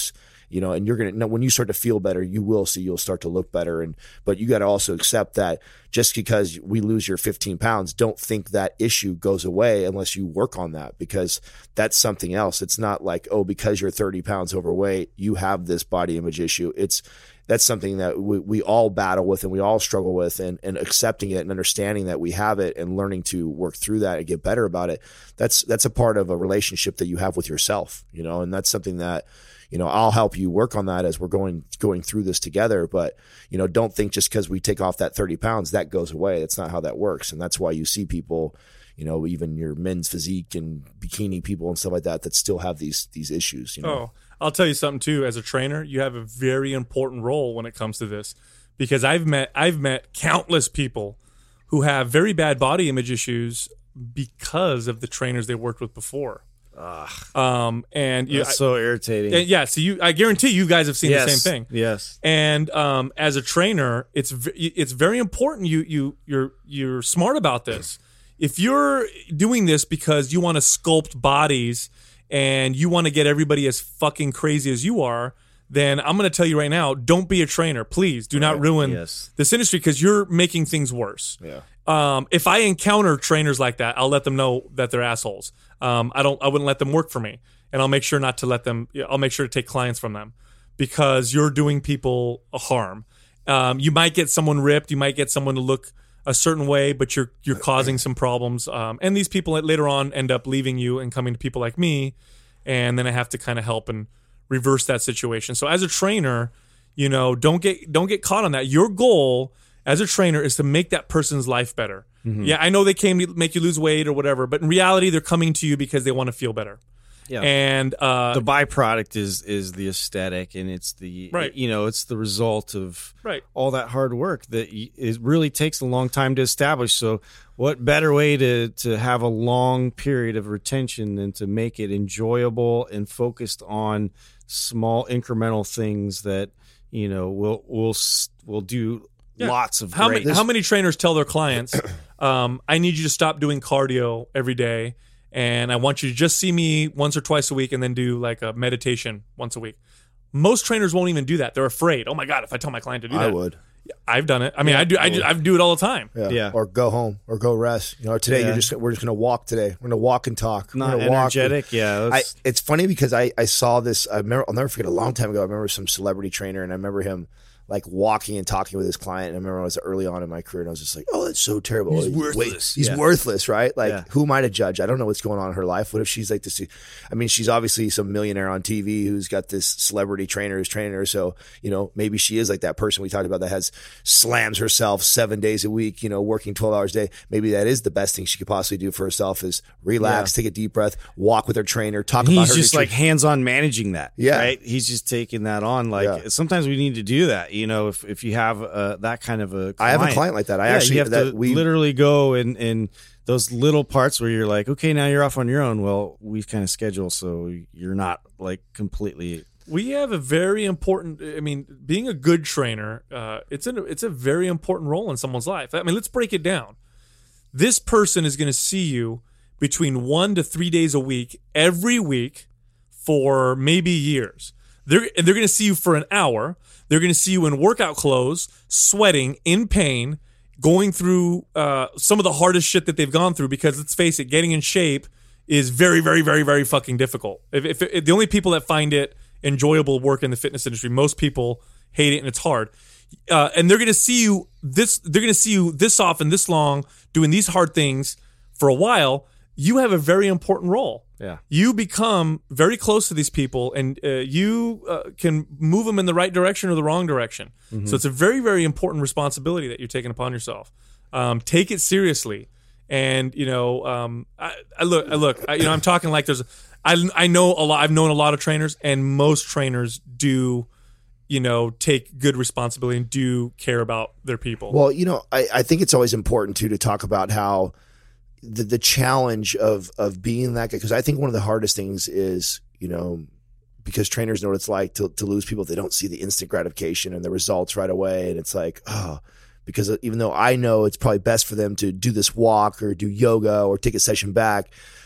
Speaker 4: you know, and you're going to, when you start to feel better, you will see, you'll start to look better. And, but you got to also accept that just because we lose your fifteen pounds, don't think that issue goes away unless you work on that, because that's something else. It's not like, oh, because you're thirty pounds overweight, you have this body image issue. It's, that's something that we, we all battle with and we all struggle with, and, and accepting it and understanding that we have it and learning to work through that and get better about it. That's, that's a part of a relationship that you have with yourself, you know, and that's something that, you know, I'll help you work on that as we're going, going through this together. But, you know, don't think just because we take off that thirty pounds, that goes away. That's not how that works. And that's why you see people, you know, even your men's physique and bikini people and stuff like that, that still have these, these issues, you know?
Speaker 3: Oh, I'll tell you something too. As a trainer, you have a very important role when it comes to this, because I've met I've met countless people who have very bad body image issues because of the trainers they worked with before.
Speaker 5: Ugh,
Speaker 3: Um, and you,
Speaker 5: that's so irritating.
Speaker 3: and yeah, so you, I guarantee you guys have seen
Speaker 5: yes.
Speaker 3: the same thing.
Speaker 5: Yes.
Speaker 3: And um, as a trainer, it's v- it's very important you you you're you're smart about this. If you're doing this because you want to sculpt bodies and you want to get everybody as fucking crazy as you are, then I'm going to tell you right now, don't be a trainer. Please do not ruin
Speaker 5: Yes.
Speaker 3: this industry, because you're making things worse.
Speaker 4: Yeah.
Speaker 3: Um, if I encounter trainers like that, I'll let them know that they're assholes. Um, I don't. I wouldn't let them work for me, and I'll make sure not to let them. I'll make sure to take clients from them, because you're doing people a harm. Um, you might get someone ripped. You might get someone to look a certain way, but you're you're causing some problems. Um, and these people later on end up leaving you and coming to people like me, and then I have to kind of help and reverse that situation. So as a trainer, you know, don't get don't get caught on that. Your goal as a trainer is to make that person's life better. Mm-hmm. Yeah, I know they came to make you lose weight or whatever, but in reality, they're coming to you because they want to feel better.
Speaker 5: Yeah.
Speaker 3: And uh,
Speaker 5: the byproduct is is the aesthetic, and it's the
Speaker 3: Right.
Speaker 5: you know, it's the result of
Speaker 3: Right.
Speaker 5: all that hard work that y- it really takes a long time to establish. So what better way to to have a long period of retention than to make it enjoyable and focused on small incremental things that, you know, will will s- will do
Speaker 3: Yeah.
Speaker 5: lots of
Speaker 3: how
Speaker 5: great.
Speaker 3: many how many trainers tell their clients, um, I need you to stop doing cardio every day, and I want you to just see me once or twice a week, and then do like a meditation once a week. Most trainers won't even do that. They're afraid. Oh my God, if I tell my client to do that.
Speaker 4: I would.
Speaker 3: I've done it. I mean, I do I, do I do it all the time.
Speaker 4: Yeah.
Speaker 5: Yeah.
Speaker 4: Or go home or go rest. You know, today
Speaker 5: Yeah.
Speaker 4: you're just we're just gonna walk today. We're gonna walk and talk. We're
Speaker 5: Not
Speaker 4: gonna walk.
Speaker 5: energetic. Yeah.
Speaker 4: I,
Speaker 5: that's-
Speaker 4: it's funny because I, I saw this. I remember, I'll never forget. A long time ago, I remember some celebrity trainer, and I remember him like walking and talking with his client. And I remember I was early on in my career, and I was just like, "Oh, that's so terrible.
Speaker 5: He's
Speaker 4: Wait,
Speaker 5: worthless."
Speaker 4: he's
Speaker 5: Yeah.
Speaker 4: worthless, right? Like,
Speaker 5: Yeah.
Speaker 4: who am I to judge? I don't know what's going on in her life. What if she's like this? I mean, she's obviously some millionaire on T V who's got this celebrity trainer who's training her. So, you know, maybe she is like that person we talked about that has slams herself seven days a week, you know, working twelve hours a day. Maybe that is the best thing she could possibly do for herself is relax, take a deep breath, walk with her trainer, talk about
Speaker 5: he's
Speaker 4: her
Speaker 5: just like
Speaker 4: nutrition.
Speaker 5: hands-on managing that.
Speaker 4: Yeah.
Speaker 5: Right. He's just taking that on. Like
Speaker 4: Yeah.
Speaker 5: sometimes we need to do that. You know, if, if you have uh, that kind of a client.
Speaker 4: I have a client like that. I
Speaker 5: Yeah,
Speaker 4: actually
Speaker 5: you have
Speaker 4: that
Speaker 5: to
Speaker 4: we
Speaker 5: literally go and, and those little parts where you're like, okay, now you're off on your own. Well, we kind of schedule so you're not like completely.
Speaker 3: We have a very important. I mean, being a good trainer, uh, it's a it's a very important role in someone's life. I mean, let's break it down. This person is going to see you between one to three days a week, every week, for maybe years. They're they're going to see you for an hour. They're going to see you in workout clothes, sweating, in pain, going through uh, some of the hardest shit that they've gone through. Because let's face it, getting in shape is very, very, very, very fucking difficult. If, if, if the only people that find it enjoyable work in the fitness industry, most people hate it and it's hard. Uh, and they're going to see you this. They're going to see you this often, this long, doing these hard things for a while. You have a very important role.
Speaker 5: Yeah.
Speaker 3: You become very close to these people, and uh, you uh, can move them in the right direction or the wrong direction.
Speaker 5: Mm-hmm.
Speaker 3: So it's a very, very important responsibility that you're taking upon yourself. Um, take it seriously, and you know, um, I, I look, I look, I, you know, I'm talking like there's, I, I know a lot. I've known a lot of trainers, and most trainers do, you know, take good responsibility and do care about their people.
Speaker 4: Well, you know, I, I think it's always important too to talk about how the the challenge of of being that guy, because I think one of the hardest things is, you know, because trainers know what it's like to to lose people if they don't see the instant gratification and the results right away, and it's like, oh, because even though I know it's probably best for them to do this walk or do yoga or take a session back,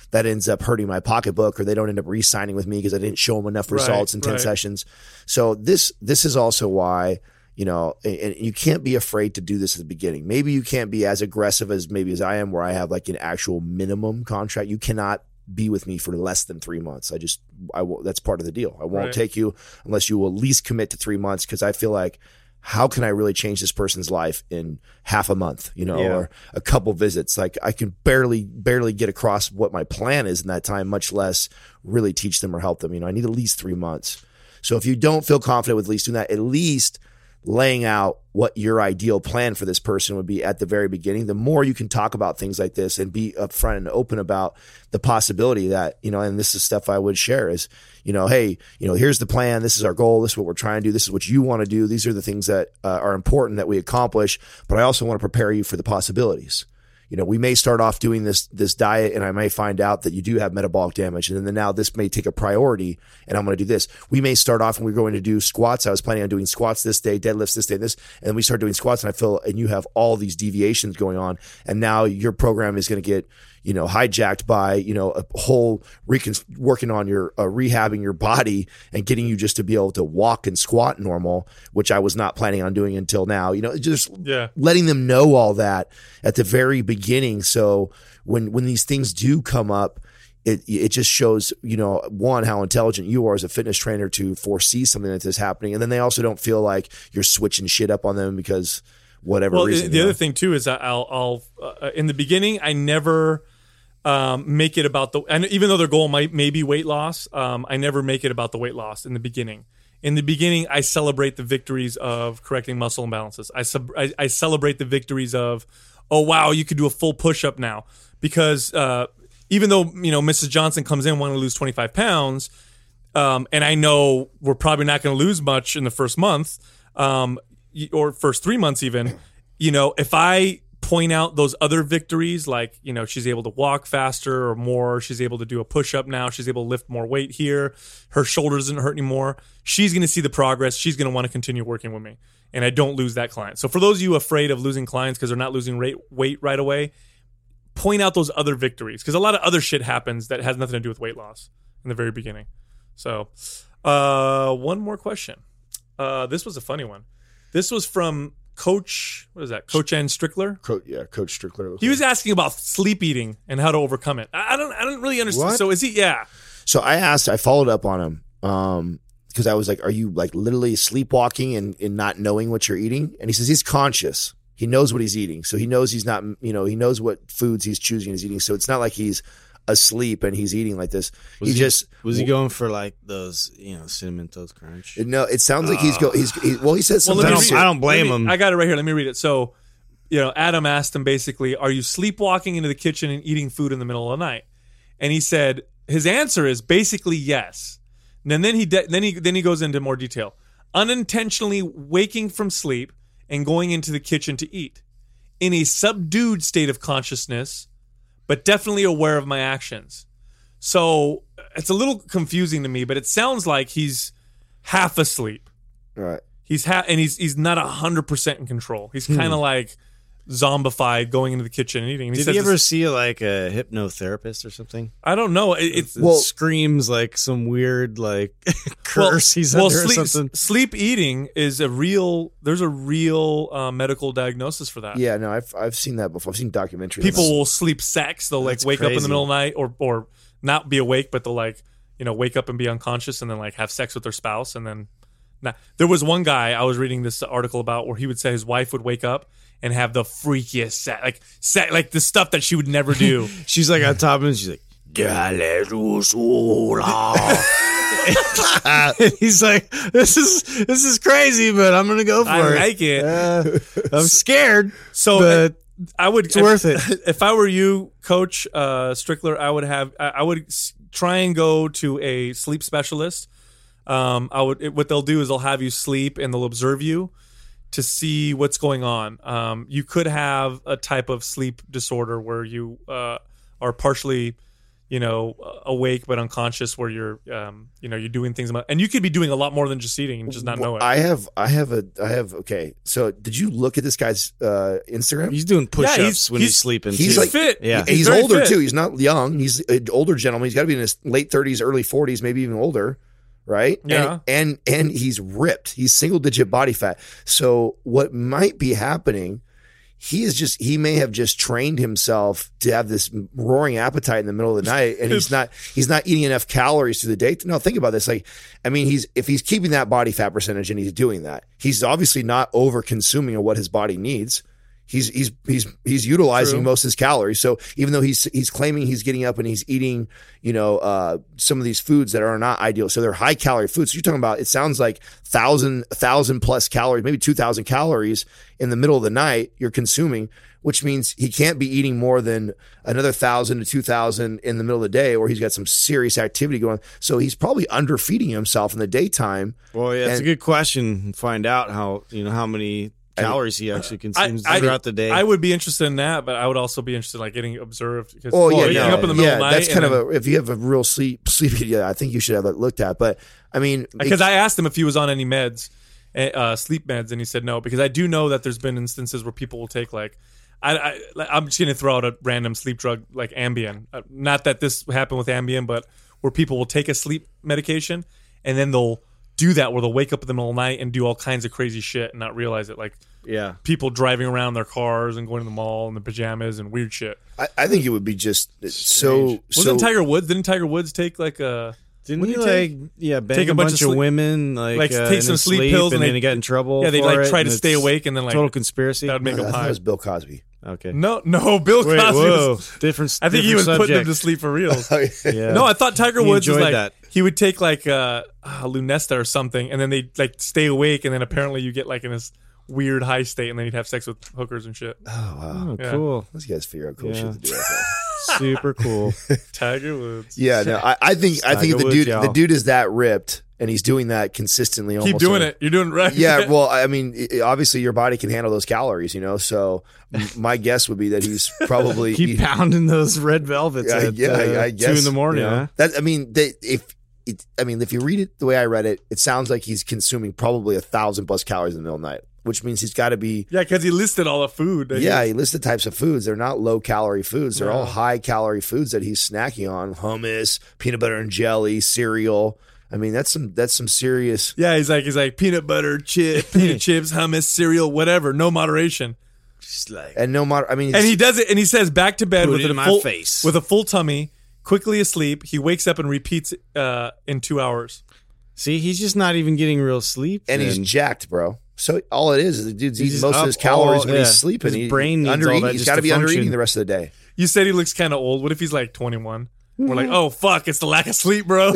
Speaker 4: that ends up hurting my pocketbook, or they don't end up re-signing with me because I didn't show them enough results
Speaker 3: right,
Speaker 4: in ten
Speaker 3: right.
Speaker 4: sessions. So this this is also why, you know, and you can't be afraid to do this at the beginning. Maybe you can't be as aggressive as maybe as I am, where I have like an actual minimum contract. You cannot be with me for less than three months. I just, I will, that's part of the deal. I won't
Speaker 3: Right.
Speaker 4: take you unless you will at least commit to three months. Cause I feel like, how can I really change this person's life in half a month, you know,
Speaker 5: Yeah.
Speaker 4: or a couple visits? Like I can barely, barely get across what my plan is in that time, much less really teach them or help them. You know, I need at least three months. So if you don't feel confident with at least doing that, at least laying out what your ideal plan for this person would be at the very beginning, the more you can talk about things like this and be upfront and open about the possibility that, you know, and this is stuff I would share is, you know, hey, you know, here's the plan. This is our goal. This is what we're trying to do. This is what you want to do. These are the things that uh, are important that we accomplish, but I also want to prepare you for the possibilities. You know, we may start off doing this, this diet, and I may find out that you do have metabolic damage. And then now this may take a priority, and I'm going to do this. We may start off and we're going to do squats. I was planning on doing squats this day, deadlifts this day, this, and then we start doing squats, and I feel, and you have all these deviations going on. And now your program is going to get, you know, hijacked by, you know, a whole recon- working on your, uh, rehabbing your body and getting you just to be able to walk and squat normal, which I was not planning on doing until now, you know, just
Speaker 3: Yeah.
Speaker 4: letting them know all that at the very beginning. So when, when these things do come up, it, it just shows, you know, one, how intelligent you are as a fitness trainer to foresee something like this happening. And then they also don't feel like you're switching shit up on them because whatever
Speaker 3: Well,
Speaker 4: reason.
Speaker 3: the
Speaker 4: you know.
Speaker 3: other thing too is that I'll, I'll uh, in the beginning, I never um, make it about the, and even though their goal might may be weight loss, um, I never make it about the weight loss in the beginning. In the beginning, I celebrate the victories of correcting muscle imbalances. I, sub, I, I celebrate the victories of, oh wow, you could do a full push up now, because uh, even though, you know, Missus Johnson comes in wanting to lose twenty-five pounds, um, and I know we're probably not going to lose much in the first month, um, or first three months even, you know, if I point out those other victories, like, you know, she's able to walk faster or more, she's able to do a push-up now, she's able to lift more weight here, her shoulder doesn't hurt anymore, she's going to see the progress, she's going to want to continue working with me, and I don't lose that client. So for those of you afraid of losing clients because they're not losing rate, weight right away, point out those other victories, because a lot of other shit happens that has nothing to do with weight loss in the very beginning. So uh, one more question. Uh, this was a funny one. This was from Coach, what is that? Coach N. Strickler.
Speaker 4: Coach, yeah, Coach Strickler.
Speaker 3: He was asking about sleep eating and how to overcome it. I I don't, I don't really understand.
Speaker 4: What?
Speaker 3: So is he? Yeah.
Speaker 4: So I asked, I followed up on him um, because I was like, are you like literally sleepwalking and, and not knowing what you're eating? And he says he's conscious. He knows what he's eating. So he knows he's not, you know, he knows what foods he's choosing and he's eating. So it's not like he's asleep and he's eating like this.
Speaker 5: Was
Speaker 4: he,
Speaker 5: he-
Speaker 4: just,
Speaker 5: Was he going for like those, you know, cinnamon toast crunch?
Speaker 4: no, it sounds like he's go, he's, he, well, he said
Speaker 3: Well,
Speaker 4: something
Speaker 3: let me
Speaker 5: I
Speaker 4: else
Speaker 5: don't,
Speaker 3: read-
Speaker 5: I don't blame
Speaker 3: Let me-
Speaker 5: him.
Speaker 3: I got it right here. Let me read it. So, you know, Adam asked him basically, are you sleepwalking into the kitchen and eating food in the middle of the night? And he said his answer is basically yes. And then he de- then he then he goes into more detail. Unintentionally waking from sleep and going into the kitchen to eat in a subdued state of consciousness, but definitely aware of my actions. So it's a little confusing to me, but it sounds like he's half asleep.
Speaker 4: Right.
Speaker 3: He's ha- and he's he's not a hundred percent in control. He's kind of like zombified, going into the kitchen and eating. And he
Speaker 5: Did
Speaker 3: says
Speaker 5: he ever
Speaker 3: this-
Speaker 5: see like a hypnotherapist or something?
Speaker 3: I don't know. It, it's
Speaker 5: It
Speaker 4: Well-
Speaker 5: screams like some weird like
Speaker 3: well,
Speaker 5: curse he's
Speaker 3: well,
Speaker 5: under
Speaker 3: sleep,
Speaker 5: or something.
Speaker 3: sleep eating is a real. There's a real uh, medical diagnosis for that.
Speaker 4: Yeah, no, I've, I've seen that before. I've seen documentaries.
Speaker 3: People will sleep sex. They'll like
Speaker 5: That's
Speaker 3: wake up in the
Speaker 5: crazy.
Speaker 3: middle of the night, or or not be awake, but they'll like you know wake up and be unconscious, and then like have sex with their spouse, and then. Nah. There was one guy I was reading this article about where he would say his wife would wake up and have the freakiest sex, like set, like the stuff that she would never do.
Speaker 5: She's like on top of him. She's like, Dale tu sola. And he's like, this is this is crazy, but I'm gonna go for
Speaker 3: I
Speaker 5: it.
Speaker 3: like it.
Speaker 5: Uh, I'm scared,
Speaker 3: So
Speaker 5: but
Speaker 3: I would.
Speaker 5: it's worth it.
Speaker 3: If I were you, Coach uh, Strickler, I would have. I I would s- try and go to a sleep specialist. Um, I would. It, what they'll do is they'll have you sleep and they'll observe you to see what's going on. Um, you could have a type of sleep disorder where you uh, are partially you know, awake but unconscious, where you're, um, you know, you're doing things, about, and you could be doing a lot more than just eating and just not know it.
Speaker 4: I have, I have a, I have. Okay, so did you look at this guy's uh, Instagram?
Speaker 5: He's doing push-ups
Speaker 3: Yeah, he's-
Speaker 5: when
Speaker 3: he's-
Speaker 5: he's, sleeping.
Speaker 4: he's
Speaker 5: too.
Speaker 4: like-
Speaker 3: fit.
Speaker 5: Yeah.
Speaker 4: He's,
Speaker 3: very
Speaker 4: older
Speaker 3: fit.
Speaker 4: too. He's not young. He's an older gentleman. He's got to be in his late thirties, early forties, maybe even older, right?
Speaker 3: Yeah.
Speaker 4: And, and and he's ripped. He's single digit body fat. So what might be happening? He is just, he may have just trained himself to have this roaring appetite in the middle of the night, and he's not, he's not eating enough calories through the day. No, think about this. Like, I mean, he's, if he's keeping that body fat percentage and he's doing that, he's obviously not over consuming of what his body needs. He's, he's, he's, he's utilizing
Speaker 3: True.
Speaker 4: most of his calories. So even though he's, he's claiming he's getting up and he's eating, you know, uh, some of these foods that are not ideal. So they're high calorie foods. So you're talking about, it sounds like thousand, thousand plus calories, maybe two thousand calories in the middle of the night you're consuming, which means he can't be eating more than another thousand to two thousand in the middle of the day, or he's got some serious activity going. So he's probably underfeeding himself in the daytime.
Speaker 5: Well, yeah, it's
Speaker 4: And-
Speaker 5: a good question. Find out how, you know, how many calories he actually consumes
Speaker 3: I,
Speaker 5: throughout the day.
Speaker 3: I would be interested in that, but I would also be interested in like getting observed. Because,
Speaker 4: Oh yeah,
Speaker 3: waking
Speaker 4: no,
Speaker 3: up in the middle
Speaker 4: yeah,
Speaker 3: of the night.
Speaker 4: that's kind
Speaker 3: and
Speaker 4: of a, if you have a real sleep, sleepy, yeah, I think you should have that looked at. But I mean,
Speaker 3: because I asked him if he was on any meds, uh, sleep meds, and he said no. Because I do know that there's been instances where people will take like, I, I I'm just gonna throw out a random sleep drug like Ambien. Uh, not that this happened with Ambien, but where people will take a sleep medication and then they'll do that where they'll wake up in the middle of the night and do all kinds of crazy shit and not realize it. Like
Speaker 5: yeah.
Speaker 3: people driving around their cars and going to the mall in their pajamas and weird shit.
Speaker 4: I, I think it would be just so. so
Speaker 3: Wasn't Tiger Woods? Didn't Tiger Woods take like a
Speaker 5: Didn't
Speaker 3: What
Speaker 5: he
Speaker 3: did he take?
Speaker 5: like yeah bang
Speaker 3: Take
Speaker 5: a,
Speaker 3: a bunch
Speaker 5: bunch,
Speaker 3: of
Speaker 5: of
Speaker 3: sleep-
Speaker 5: women like,
Speaker 3: like,
Speaker 5: uh,
Speaker 3: take
Speaker 5: in
Speaker 3: some
Speaker 5: his
Speaker 3: sleep
Speaker 5: sleep
Speaker 3: pills
Speaker 5: and
Speaker 3: and
Speaker 5: then
Speaker 3: they-
Speaker 5: he got in trouble?
Speaker 3: yeah, they
Speaker 5: for
Speaker 3: like
Speaker 5: it,
Speaker 3: try
Speaker 5: and
Speaker 3: to stay
Speaker 5: it's
Speaker 3: awake and then like
Speaker 5: total conspiracy.
Speaker 3: that would make
Speaker 4: I
Speaker 3: them
Speaker 4: thought it
Speaker 3: high.
Speaker 4: was Bill Cosby.
Speaker 5: Okay.
Speaker 3: No, no, Bill Cosby.
Speaker 5: Wait, whoa,
Speaker 3: was,
Speaker 5: different.
Speaker 3: I think he
Speaker 5: different
Speaker 3: was putting them
Speaker 5: subject.
Speaker 3: to sleep for real.
Speaker 5: Yeah.
Speaker 3: No, I thought Tiger
Speaker 5: He
Speaker 3: Woods was
Speaker 5: enjoyed
Speaker 3: like
Speaker 5: that.
Speaker 3: he would take like uh, uh, Lunesta or something, and then they like stay awake, and then apparently you get like in this weird high state, and then he'd have sex with hookers and shit.
Speaker 4: Oh wow,
Speaker 5: Oh,
Speaker 3: Yeah.
Speaker 5: cool.
Speaker 4: those guys figure out cool
Speaker 5: Yeah.
Speaker 4: shit to do. Like that.
Speaker 5: Super cool.
Speaker 3: Tiger Woods.
Speaker 4: Yeah, no, I, I think I think
Speaker 5: Tiger
Speaker 4: the
Speaker 5: Woods,
Speaker 4: dude
Speaker 5: y'all.
Speaker 4: the dude is that ripped, and he's doing that consistently.
Speaker 3: Keep
Speaker 4: almost
Speaker 3: doing
Speaker 4: on-
Speaker 3: it. You're doing it right.
Speaker 4: Yeah, well, I mean, i- obviously your body can handle those calories, you know. So m- my guess would be that he's probably
Speaker 5: Keep
Speaker 4: eating-
Speaker 5: pounding those red velvets
Speaker 4: Yeah,
Speaker 5: at
Speaker 4: yeah,
Speaker 5: uh,
Speaker 4: I, I
Speaker 5: two
Speaker 4: guess
Speaker 5: in the morning.
Speaker 4: you know.
Speaker 5: Huh?
Speaker 4: That I mean, they, if it, I mean, if you read it the way I read it, it sounds like he's consuming probably a thousand plus calories in the middle of the night, which means he's got to be.
Speaker 3: yeah, because he listed all the food. that he
Speaker 4: Yeah,
Speaker 3: was-
Speaker 4: he lists the types of foods. They're not low calorie foods. They're all
Speaker 3: No.
Speaker 4: high calorie foods that he's snacking on: hummus, peanut butter and jelly, cereal. I mean, that's some that's some serious.
Speaker 3: yeah. He's like he's like peanut butter, chip, peanut chips, hummus, cereal, whatever. No moderation.
Speaker 5: Just like
Speaker 4: And no matter, I mean,
Speaker 3: And he does it, and he says back to bed
Speaker 5: Put
Speaker 3: with
Speaker 5: it
Speaker 3: a
Speaker 5: in my
Speaker 3: full
Speaker 5: face.
Speaker 3: with a full tummy, quickly asleep. He wakes up and repeats it, uh, in two hours.
Speaker 5: see, he's just not even getting real sleep.
Speaker 4: and he's
Speaker 5: then.
Speaker 4: jacked, bro. So all it is is the dude's
Speaker 5: He's
Speaker 4: eating
Speaker 5: just
Speaker 4: most of his
Speaker 5: up
Speaker 4: calories
Speaker 5: all-
Speaker 4: when
Speaker 5: yeah.
Speaker 4: he's sleeping.
Speaker 5: His
Speaker 4: He-
Speaker 5: brain needs
Speaker 4: under
Speaker 5: all
Speaker 4: eating.
Speaker 5: that
Speaker 4: He's
Speaker 5: just
Speaker 4: got to
Speaker 5: to
Speaker 4: be under
Speaker 5: function.
Speaker 4: eating the rest of the day.
Speaker 3: You said he looks kind of old. What if he's like twenty-one? We're like, oh fuck, it's the lack of sleep, bro.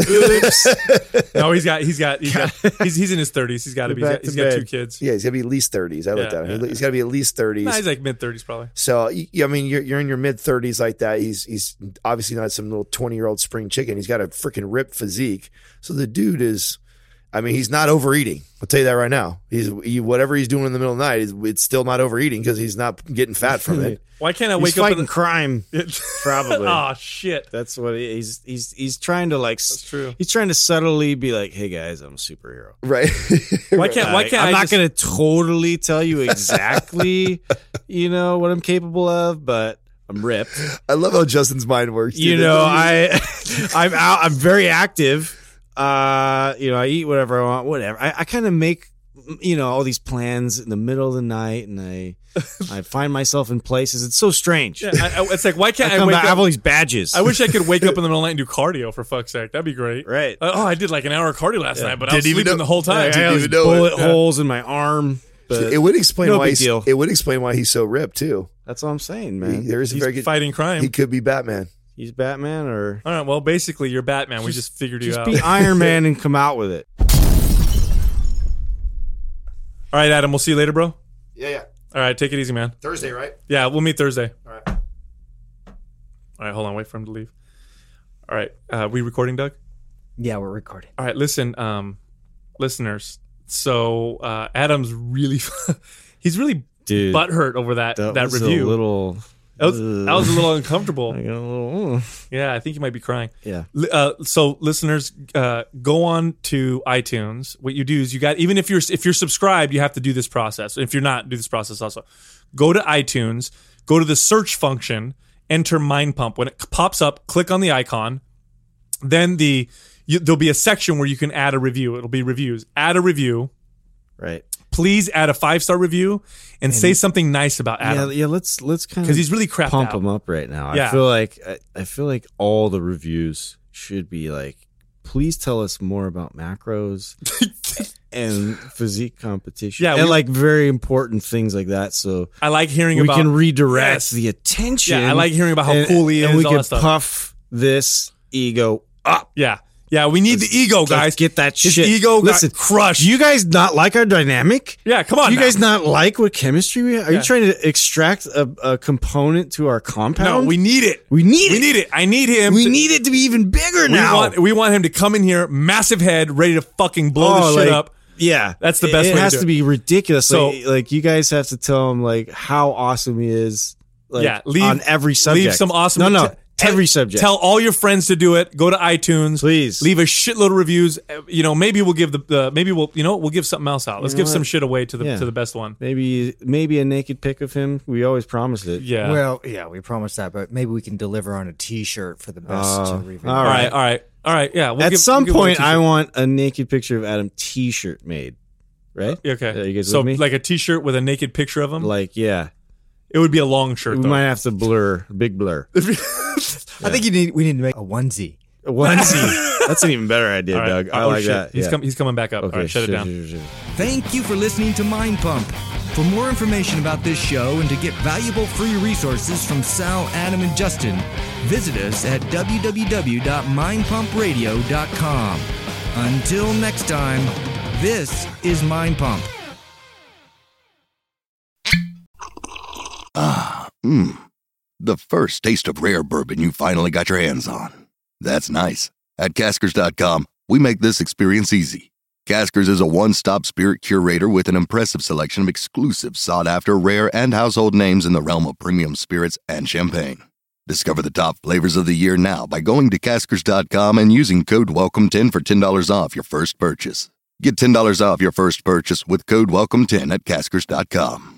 Speaker 3: no, he's got, he's got, he's got, he's, he's in his thirties. He's got to
Speaker 5: Get
Speaker 3: be. He's
Speaker 5: back
Speaker 3: got, he's
Speaker 5: to
Speaker 3: got
Speaker 5: bed.
Speaker 3: two kids.
Speaker 4: Yeah, he's got to be at least thirties. I looked
Speaker 3: Yeah,
Speaker 4: at him.
Speaker 3: yeah.
Speaker 4: He's got to be at least thirties.
Speaker 3: Nah, he's like mid thirties probably.
Speaker 4: So, y- I mean, you're you're in your mid thirties like that. He's he's obviously not some little twenty year old spring chicken. He's got a freaking ripped physique. So the dude is, I mean, he's not overeating. I'll tell you that right now. He's he, whatever he's doing in the middle of the night, it's, it's still not overeating because he's not getting fat from it.
Speaker 3: Why can't I
Speaker 5: He's
Speaker 3: wake up
Speaker 5: fighting
Speaker 3: in
Speaker 5: crime.
Speaker 3: the-
Speaker 5: Probably.
Speaker 3: Oh shit.
Speaker 5: That's what he, he's he's he's trying to like.
Speaker 3: That's true.
Speaker 5: He's trying to subtly be like, "Hey guys, I'm a superhero."
Speaker 4: Right?
Speaker 3: Why can't? Why
Speaker 5: Like,
Speaker 3: can't
Speaker 5: I'm
Speaker 3: I
Speaker 5: not
Speaker 3: just,
Speaker 5: going to totally tell you exactly, you know, what I'm capable of, but I'm ripped.
Speaker 4: I love how Justin's mind works.
Speaker 5: You
Speaker 4: dude.
Speaker 5: know, I I'm out. I'm very active. Uh, you know, I eat whatever I want, whatever. I, I kind of make, you know, all these plans in the middle of the night, and I I find myself in places. It's so strange.
Speaker 3: Yeah, I, I, it's like why
Speaker 5: I,
Speaker 3: can't I,
Speaker 5: come
Speaker 3: wake
Speaker 5: back, I have
Speaker 3: up?
Speaker 5: all these badges.
Speaker 3: I wish I could wake up in the middle of the night and do cardio for fuck's sake. That'd be great.
Speaker 5: Right.
Speaker 3: Uh, oh, I did like an hour of cardio last night, but I was
Speaker 4: Didn't even
Speaker 3: sleeping
Speaker 4: know-
Speaker 3: the whole time.
Speaker 5: I
Speaker 4: didn't
Speaker 5: have
Speaker 4: even
Speaker 5: these
Speaker 4: know it.
Speaker 5: bullet
Speaker 3: Yeah.
Speaker 5: holes in my arm. But
Speaker 4: it would explain
Speaker 5: no
Speaker 4: why
Speaker 5: big
Speaker 4: he's,
Speaker 5: deal.
Speaker 4: it would explain why he's so ripped too.
Speaker 5: That's what I'm saying,
Speaker 4: He,
Speaker 5: man.
Speaker 4: there is a
Speaker 3: He's
Speaker 4: very good.
Speaker 3: fighting crime.
Speaker 4: He could be Batman.
Speaker 5: He's Batman, or
Speaker 3: All right. Well, basically, you're Batman. we just figured you
Speaker 5: just
Speaker 3: out.
Speaker 5: be Iron Man and come out with it.
Speaker 3: All right, Adam. We'll see you later, bro.
Speaker 4: Yeah, yeah.
Speaker 3: All right. Take it easy, man.
Speaker 4: Thursday, right?
Speaker 3: Yeah, we'll meet Thursday.
Speaker 4: All right.
Speaker 3: All right. Hold on. Wait for him to leave. All right. Uh, we recording, Doug?
Speaker 2: Yeah, we're recording.
Speaker 3: All right. Listen, um, listeners. So uh, Adam's really, he's really
Speaker 5: Dude,
Speaker 3: butthurt over that
Speaker 5: that,
Speaker 3: that,
Speaker 5: was
Speaker 3: review.
Speaker 5: a little
Speaker 3: That was, that was a little uncomfortable.
Speaker 5: I got a little,
Speaker 3: Yeah, I think you might be crying.
Speaker 5: yeah.
Speaker 3: Li- Uh, so, listeners, uh, go on to iTunes. What you do is you got even if you're if you're subscribed, you have to do this process. If you're not, do this process also. Go to iTunes, go to the search function, enter Mind Pump. When it pops up, click on the icon. Then the you, there'll be a section where you can add a review. It'll be reviews. Add a review.
Speaker 5: Right.
Speaker 3: Please add a five star review and, and say something nice about Adam.
Speaker 5: Yeah, yeah. Let's let's kind of
Speaker 3: because he's really crapped
Speaker 5: pump
Speaker 3: out.
Speaker 5: him up right now.
Speaker 3: Yeah.
Speaker 5: I feel like I, I feel like all the reviews should be like, please tell us more about macros and physique competition.
Speaker 3: Yeah,
Speaker 5: and
Speaker 3: we-
Speaker 5: like very important things like that. So
Speaker 3: I like hearing
Speaker 5: we
Speaker 3: about.
Speaker 5: can redirect
Speaker 3: Yes.
Speaker 5: the attention.
Speaker 3: Yeah, I like hearing about how
Speaker 5: and,
Speaker 3: cool he is.
Speaker 5: and we
Speaker 3: all
Speaker 5: can
Speaker 3: that stuff.
Speaker 5: puff this ego up.
Speaker 3: Yeah, yeah. We need the ego,
Speaker 5: Let's
Speaker 3: guys.
Speaker 5: get that
Speaker 3: His
Speaker 5: shit.
Speaker 3: ego got
Speaker 5: Listen,
Speaker 3: crushed.
Speaker 5: Do you guys not like our dynamic?
Speaker 3: Yeah, come on.
Speaker 5: Do you
Speaker 3: now.
Speaker 5: guys not like what chemistry we have? Are
Speaker 3: Yeah.
Speaker 5: you trying to extract a, a component to our compound?
Speaker 3: No, we need it.
Speaker 5: We need
Speaker 3: We
Speaker 5: it.
Speaker 3: need it. I need him.
Speaker 5: We
Speaker 3: to-
Speaker 5: need it to be even bigger
Speaker 3: we
Speaker 5: now.
Speaker 3: Want, we want him to come in here, massive head, ready to fucking blow
Speaker 5: Oh,
Speaker 3: the shit
Speaker 5: like,
Speaker 3: up.
Speaker 5: Yeah,
Speaker 3: That's the
Speaker 5: It-
Speaker 3: best
Speaker 5: It
Speaker 3: way to
Speaker 5: has
Speaker 3: do
Speaker 5: to
Speaker 3: it.
Speaker 5: be ridiculous.
Speaker 3: So-
Speaker 5: like, like you guys have to tell him like how awesome he is. Like,
Speaker 3: Yeah, leave-
Speaker 5: on every subject.
Speaker 3: Leave some awesome.
Speaker 5: No, no,
Speaker 3: t- t-
Speaker 5: every subject.
Speaker 3: Tell all your friends to do it. Go to iTunes,
Speaker 5: Please.
Speaker 3: Leave a shitload of reviews. Uh, You know, maybe we'll give the. Uh, maybe we'll. You know, we'll give something else out. Let's
Speaker 5: know
Speaker 3: give
Speaker 5: what?
Speaker 3: some shit away to the
Speaker 5: Yeah.
Speaker 3: to the best one.
Speaker 5: maybe maybe a naked pic of him. We always promised it.
Speaker 3: Yeah.
Speaker 2: Well, yeah, we promised that, but maybe we can deliver on a T-shirt for the best
Speaker 5: Uh,
Speaker 2: review.
Speaker 5: all
Speaker 3: all right. All right. All right. Yeah. We'll
Speaker 5: At
Speaker 3: give-
Speaker 5: some
Speaker 3: we'll give away a
Speaker 5: point, I
Speaker 3: t-shirt.
Speaker 5: want a naked picture of Adam T-shirt made. Right?
Speaker 3: Okay.
Speaker 5: Are you guys
Speaker 3: so
Speaker 5: with me?
Speaker 3: like a T-shirt with a naked picture of him.
Speaker 5: Like, yeah,
Speaker 3: It would be a long shirt.
Speaker 5: we
Speaker 3: though.
Speaker 5: might have to blur, big blur.
Speaker 2: I think you need. We need to make a onesie.
Speaker 5: A onesie. That's an even better idea,
Speaker 3: All right.
Speaker 5: Doug. I
Speaker 3: Oh,
Speaker 5: like
Speaker 3: shit.
Speaker 5: that.
Speaker 3: He's
Speaker 5: yeah.
Speaker 3: com- He's coming back up.
Speaker 5: Okay,
Speaker 3: All right. Shut it
Speaker 5: sure,
Speaker 3: down.
Speaker 5: sure, sure.
Speaker 6: Thank you for listening to Mind Pump. For more information about this show and to get valuable free resources from Sal, Adam, and Justin, visit us at w w w dot mind pump radio dot com. Until next time, this is Mind Pump.
Speaker 7: Mmm. The first taste of rare bourbon you finally got your hands on. That's nice. At Caskers dot com, we make this experience easy. Caskers is a one-stop spirit curator with an impressive selection of exclusive, sought-after, rare, and household names in the realm of premium spirits and champagne. Discover the top flavors of the year now by going to Caskers dot com and using code welcome ten for ten dollars off your first purchase. Get ten dollars off your first purchase with code welcome ten at Caskers dot com.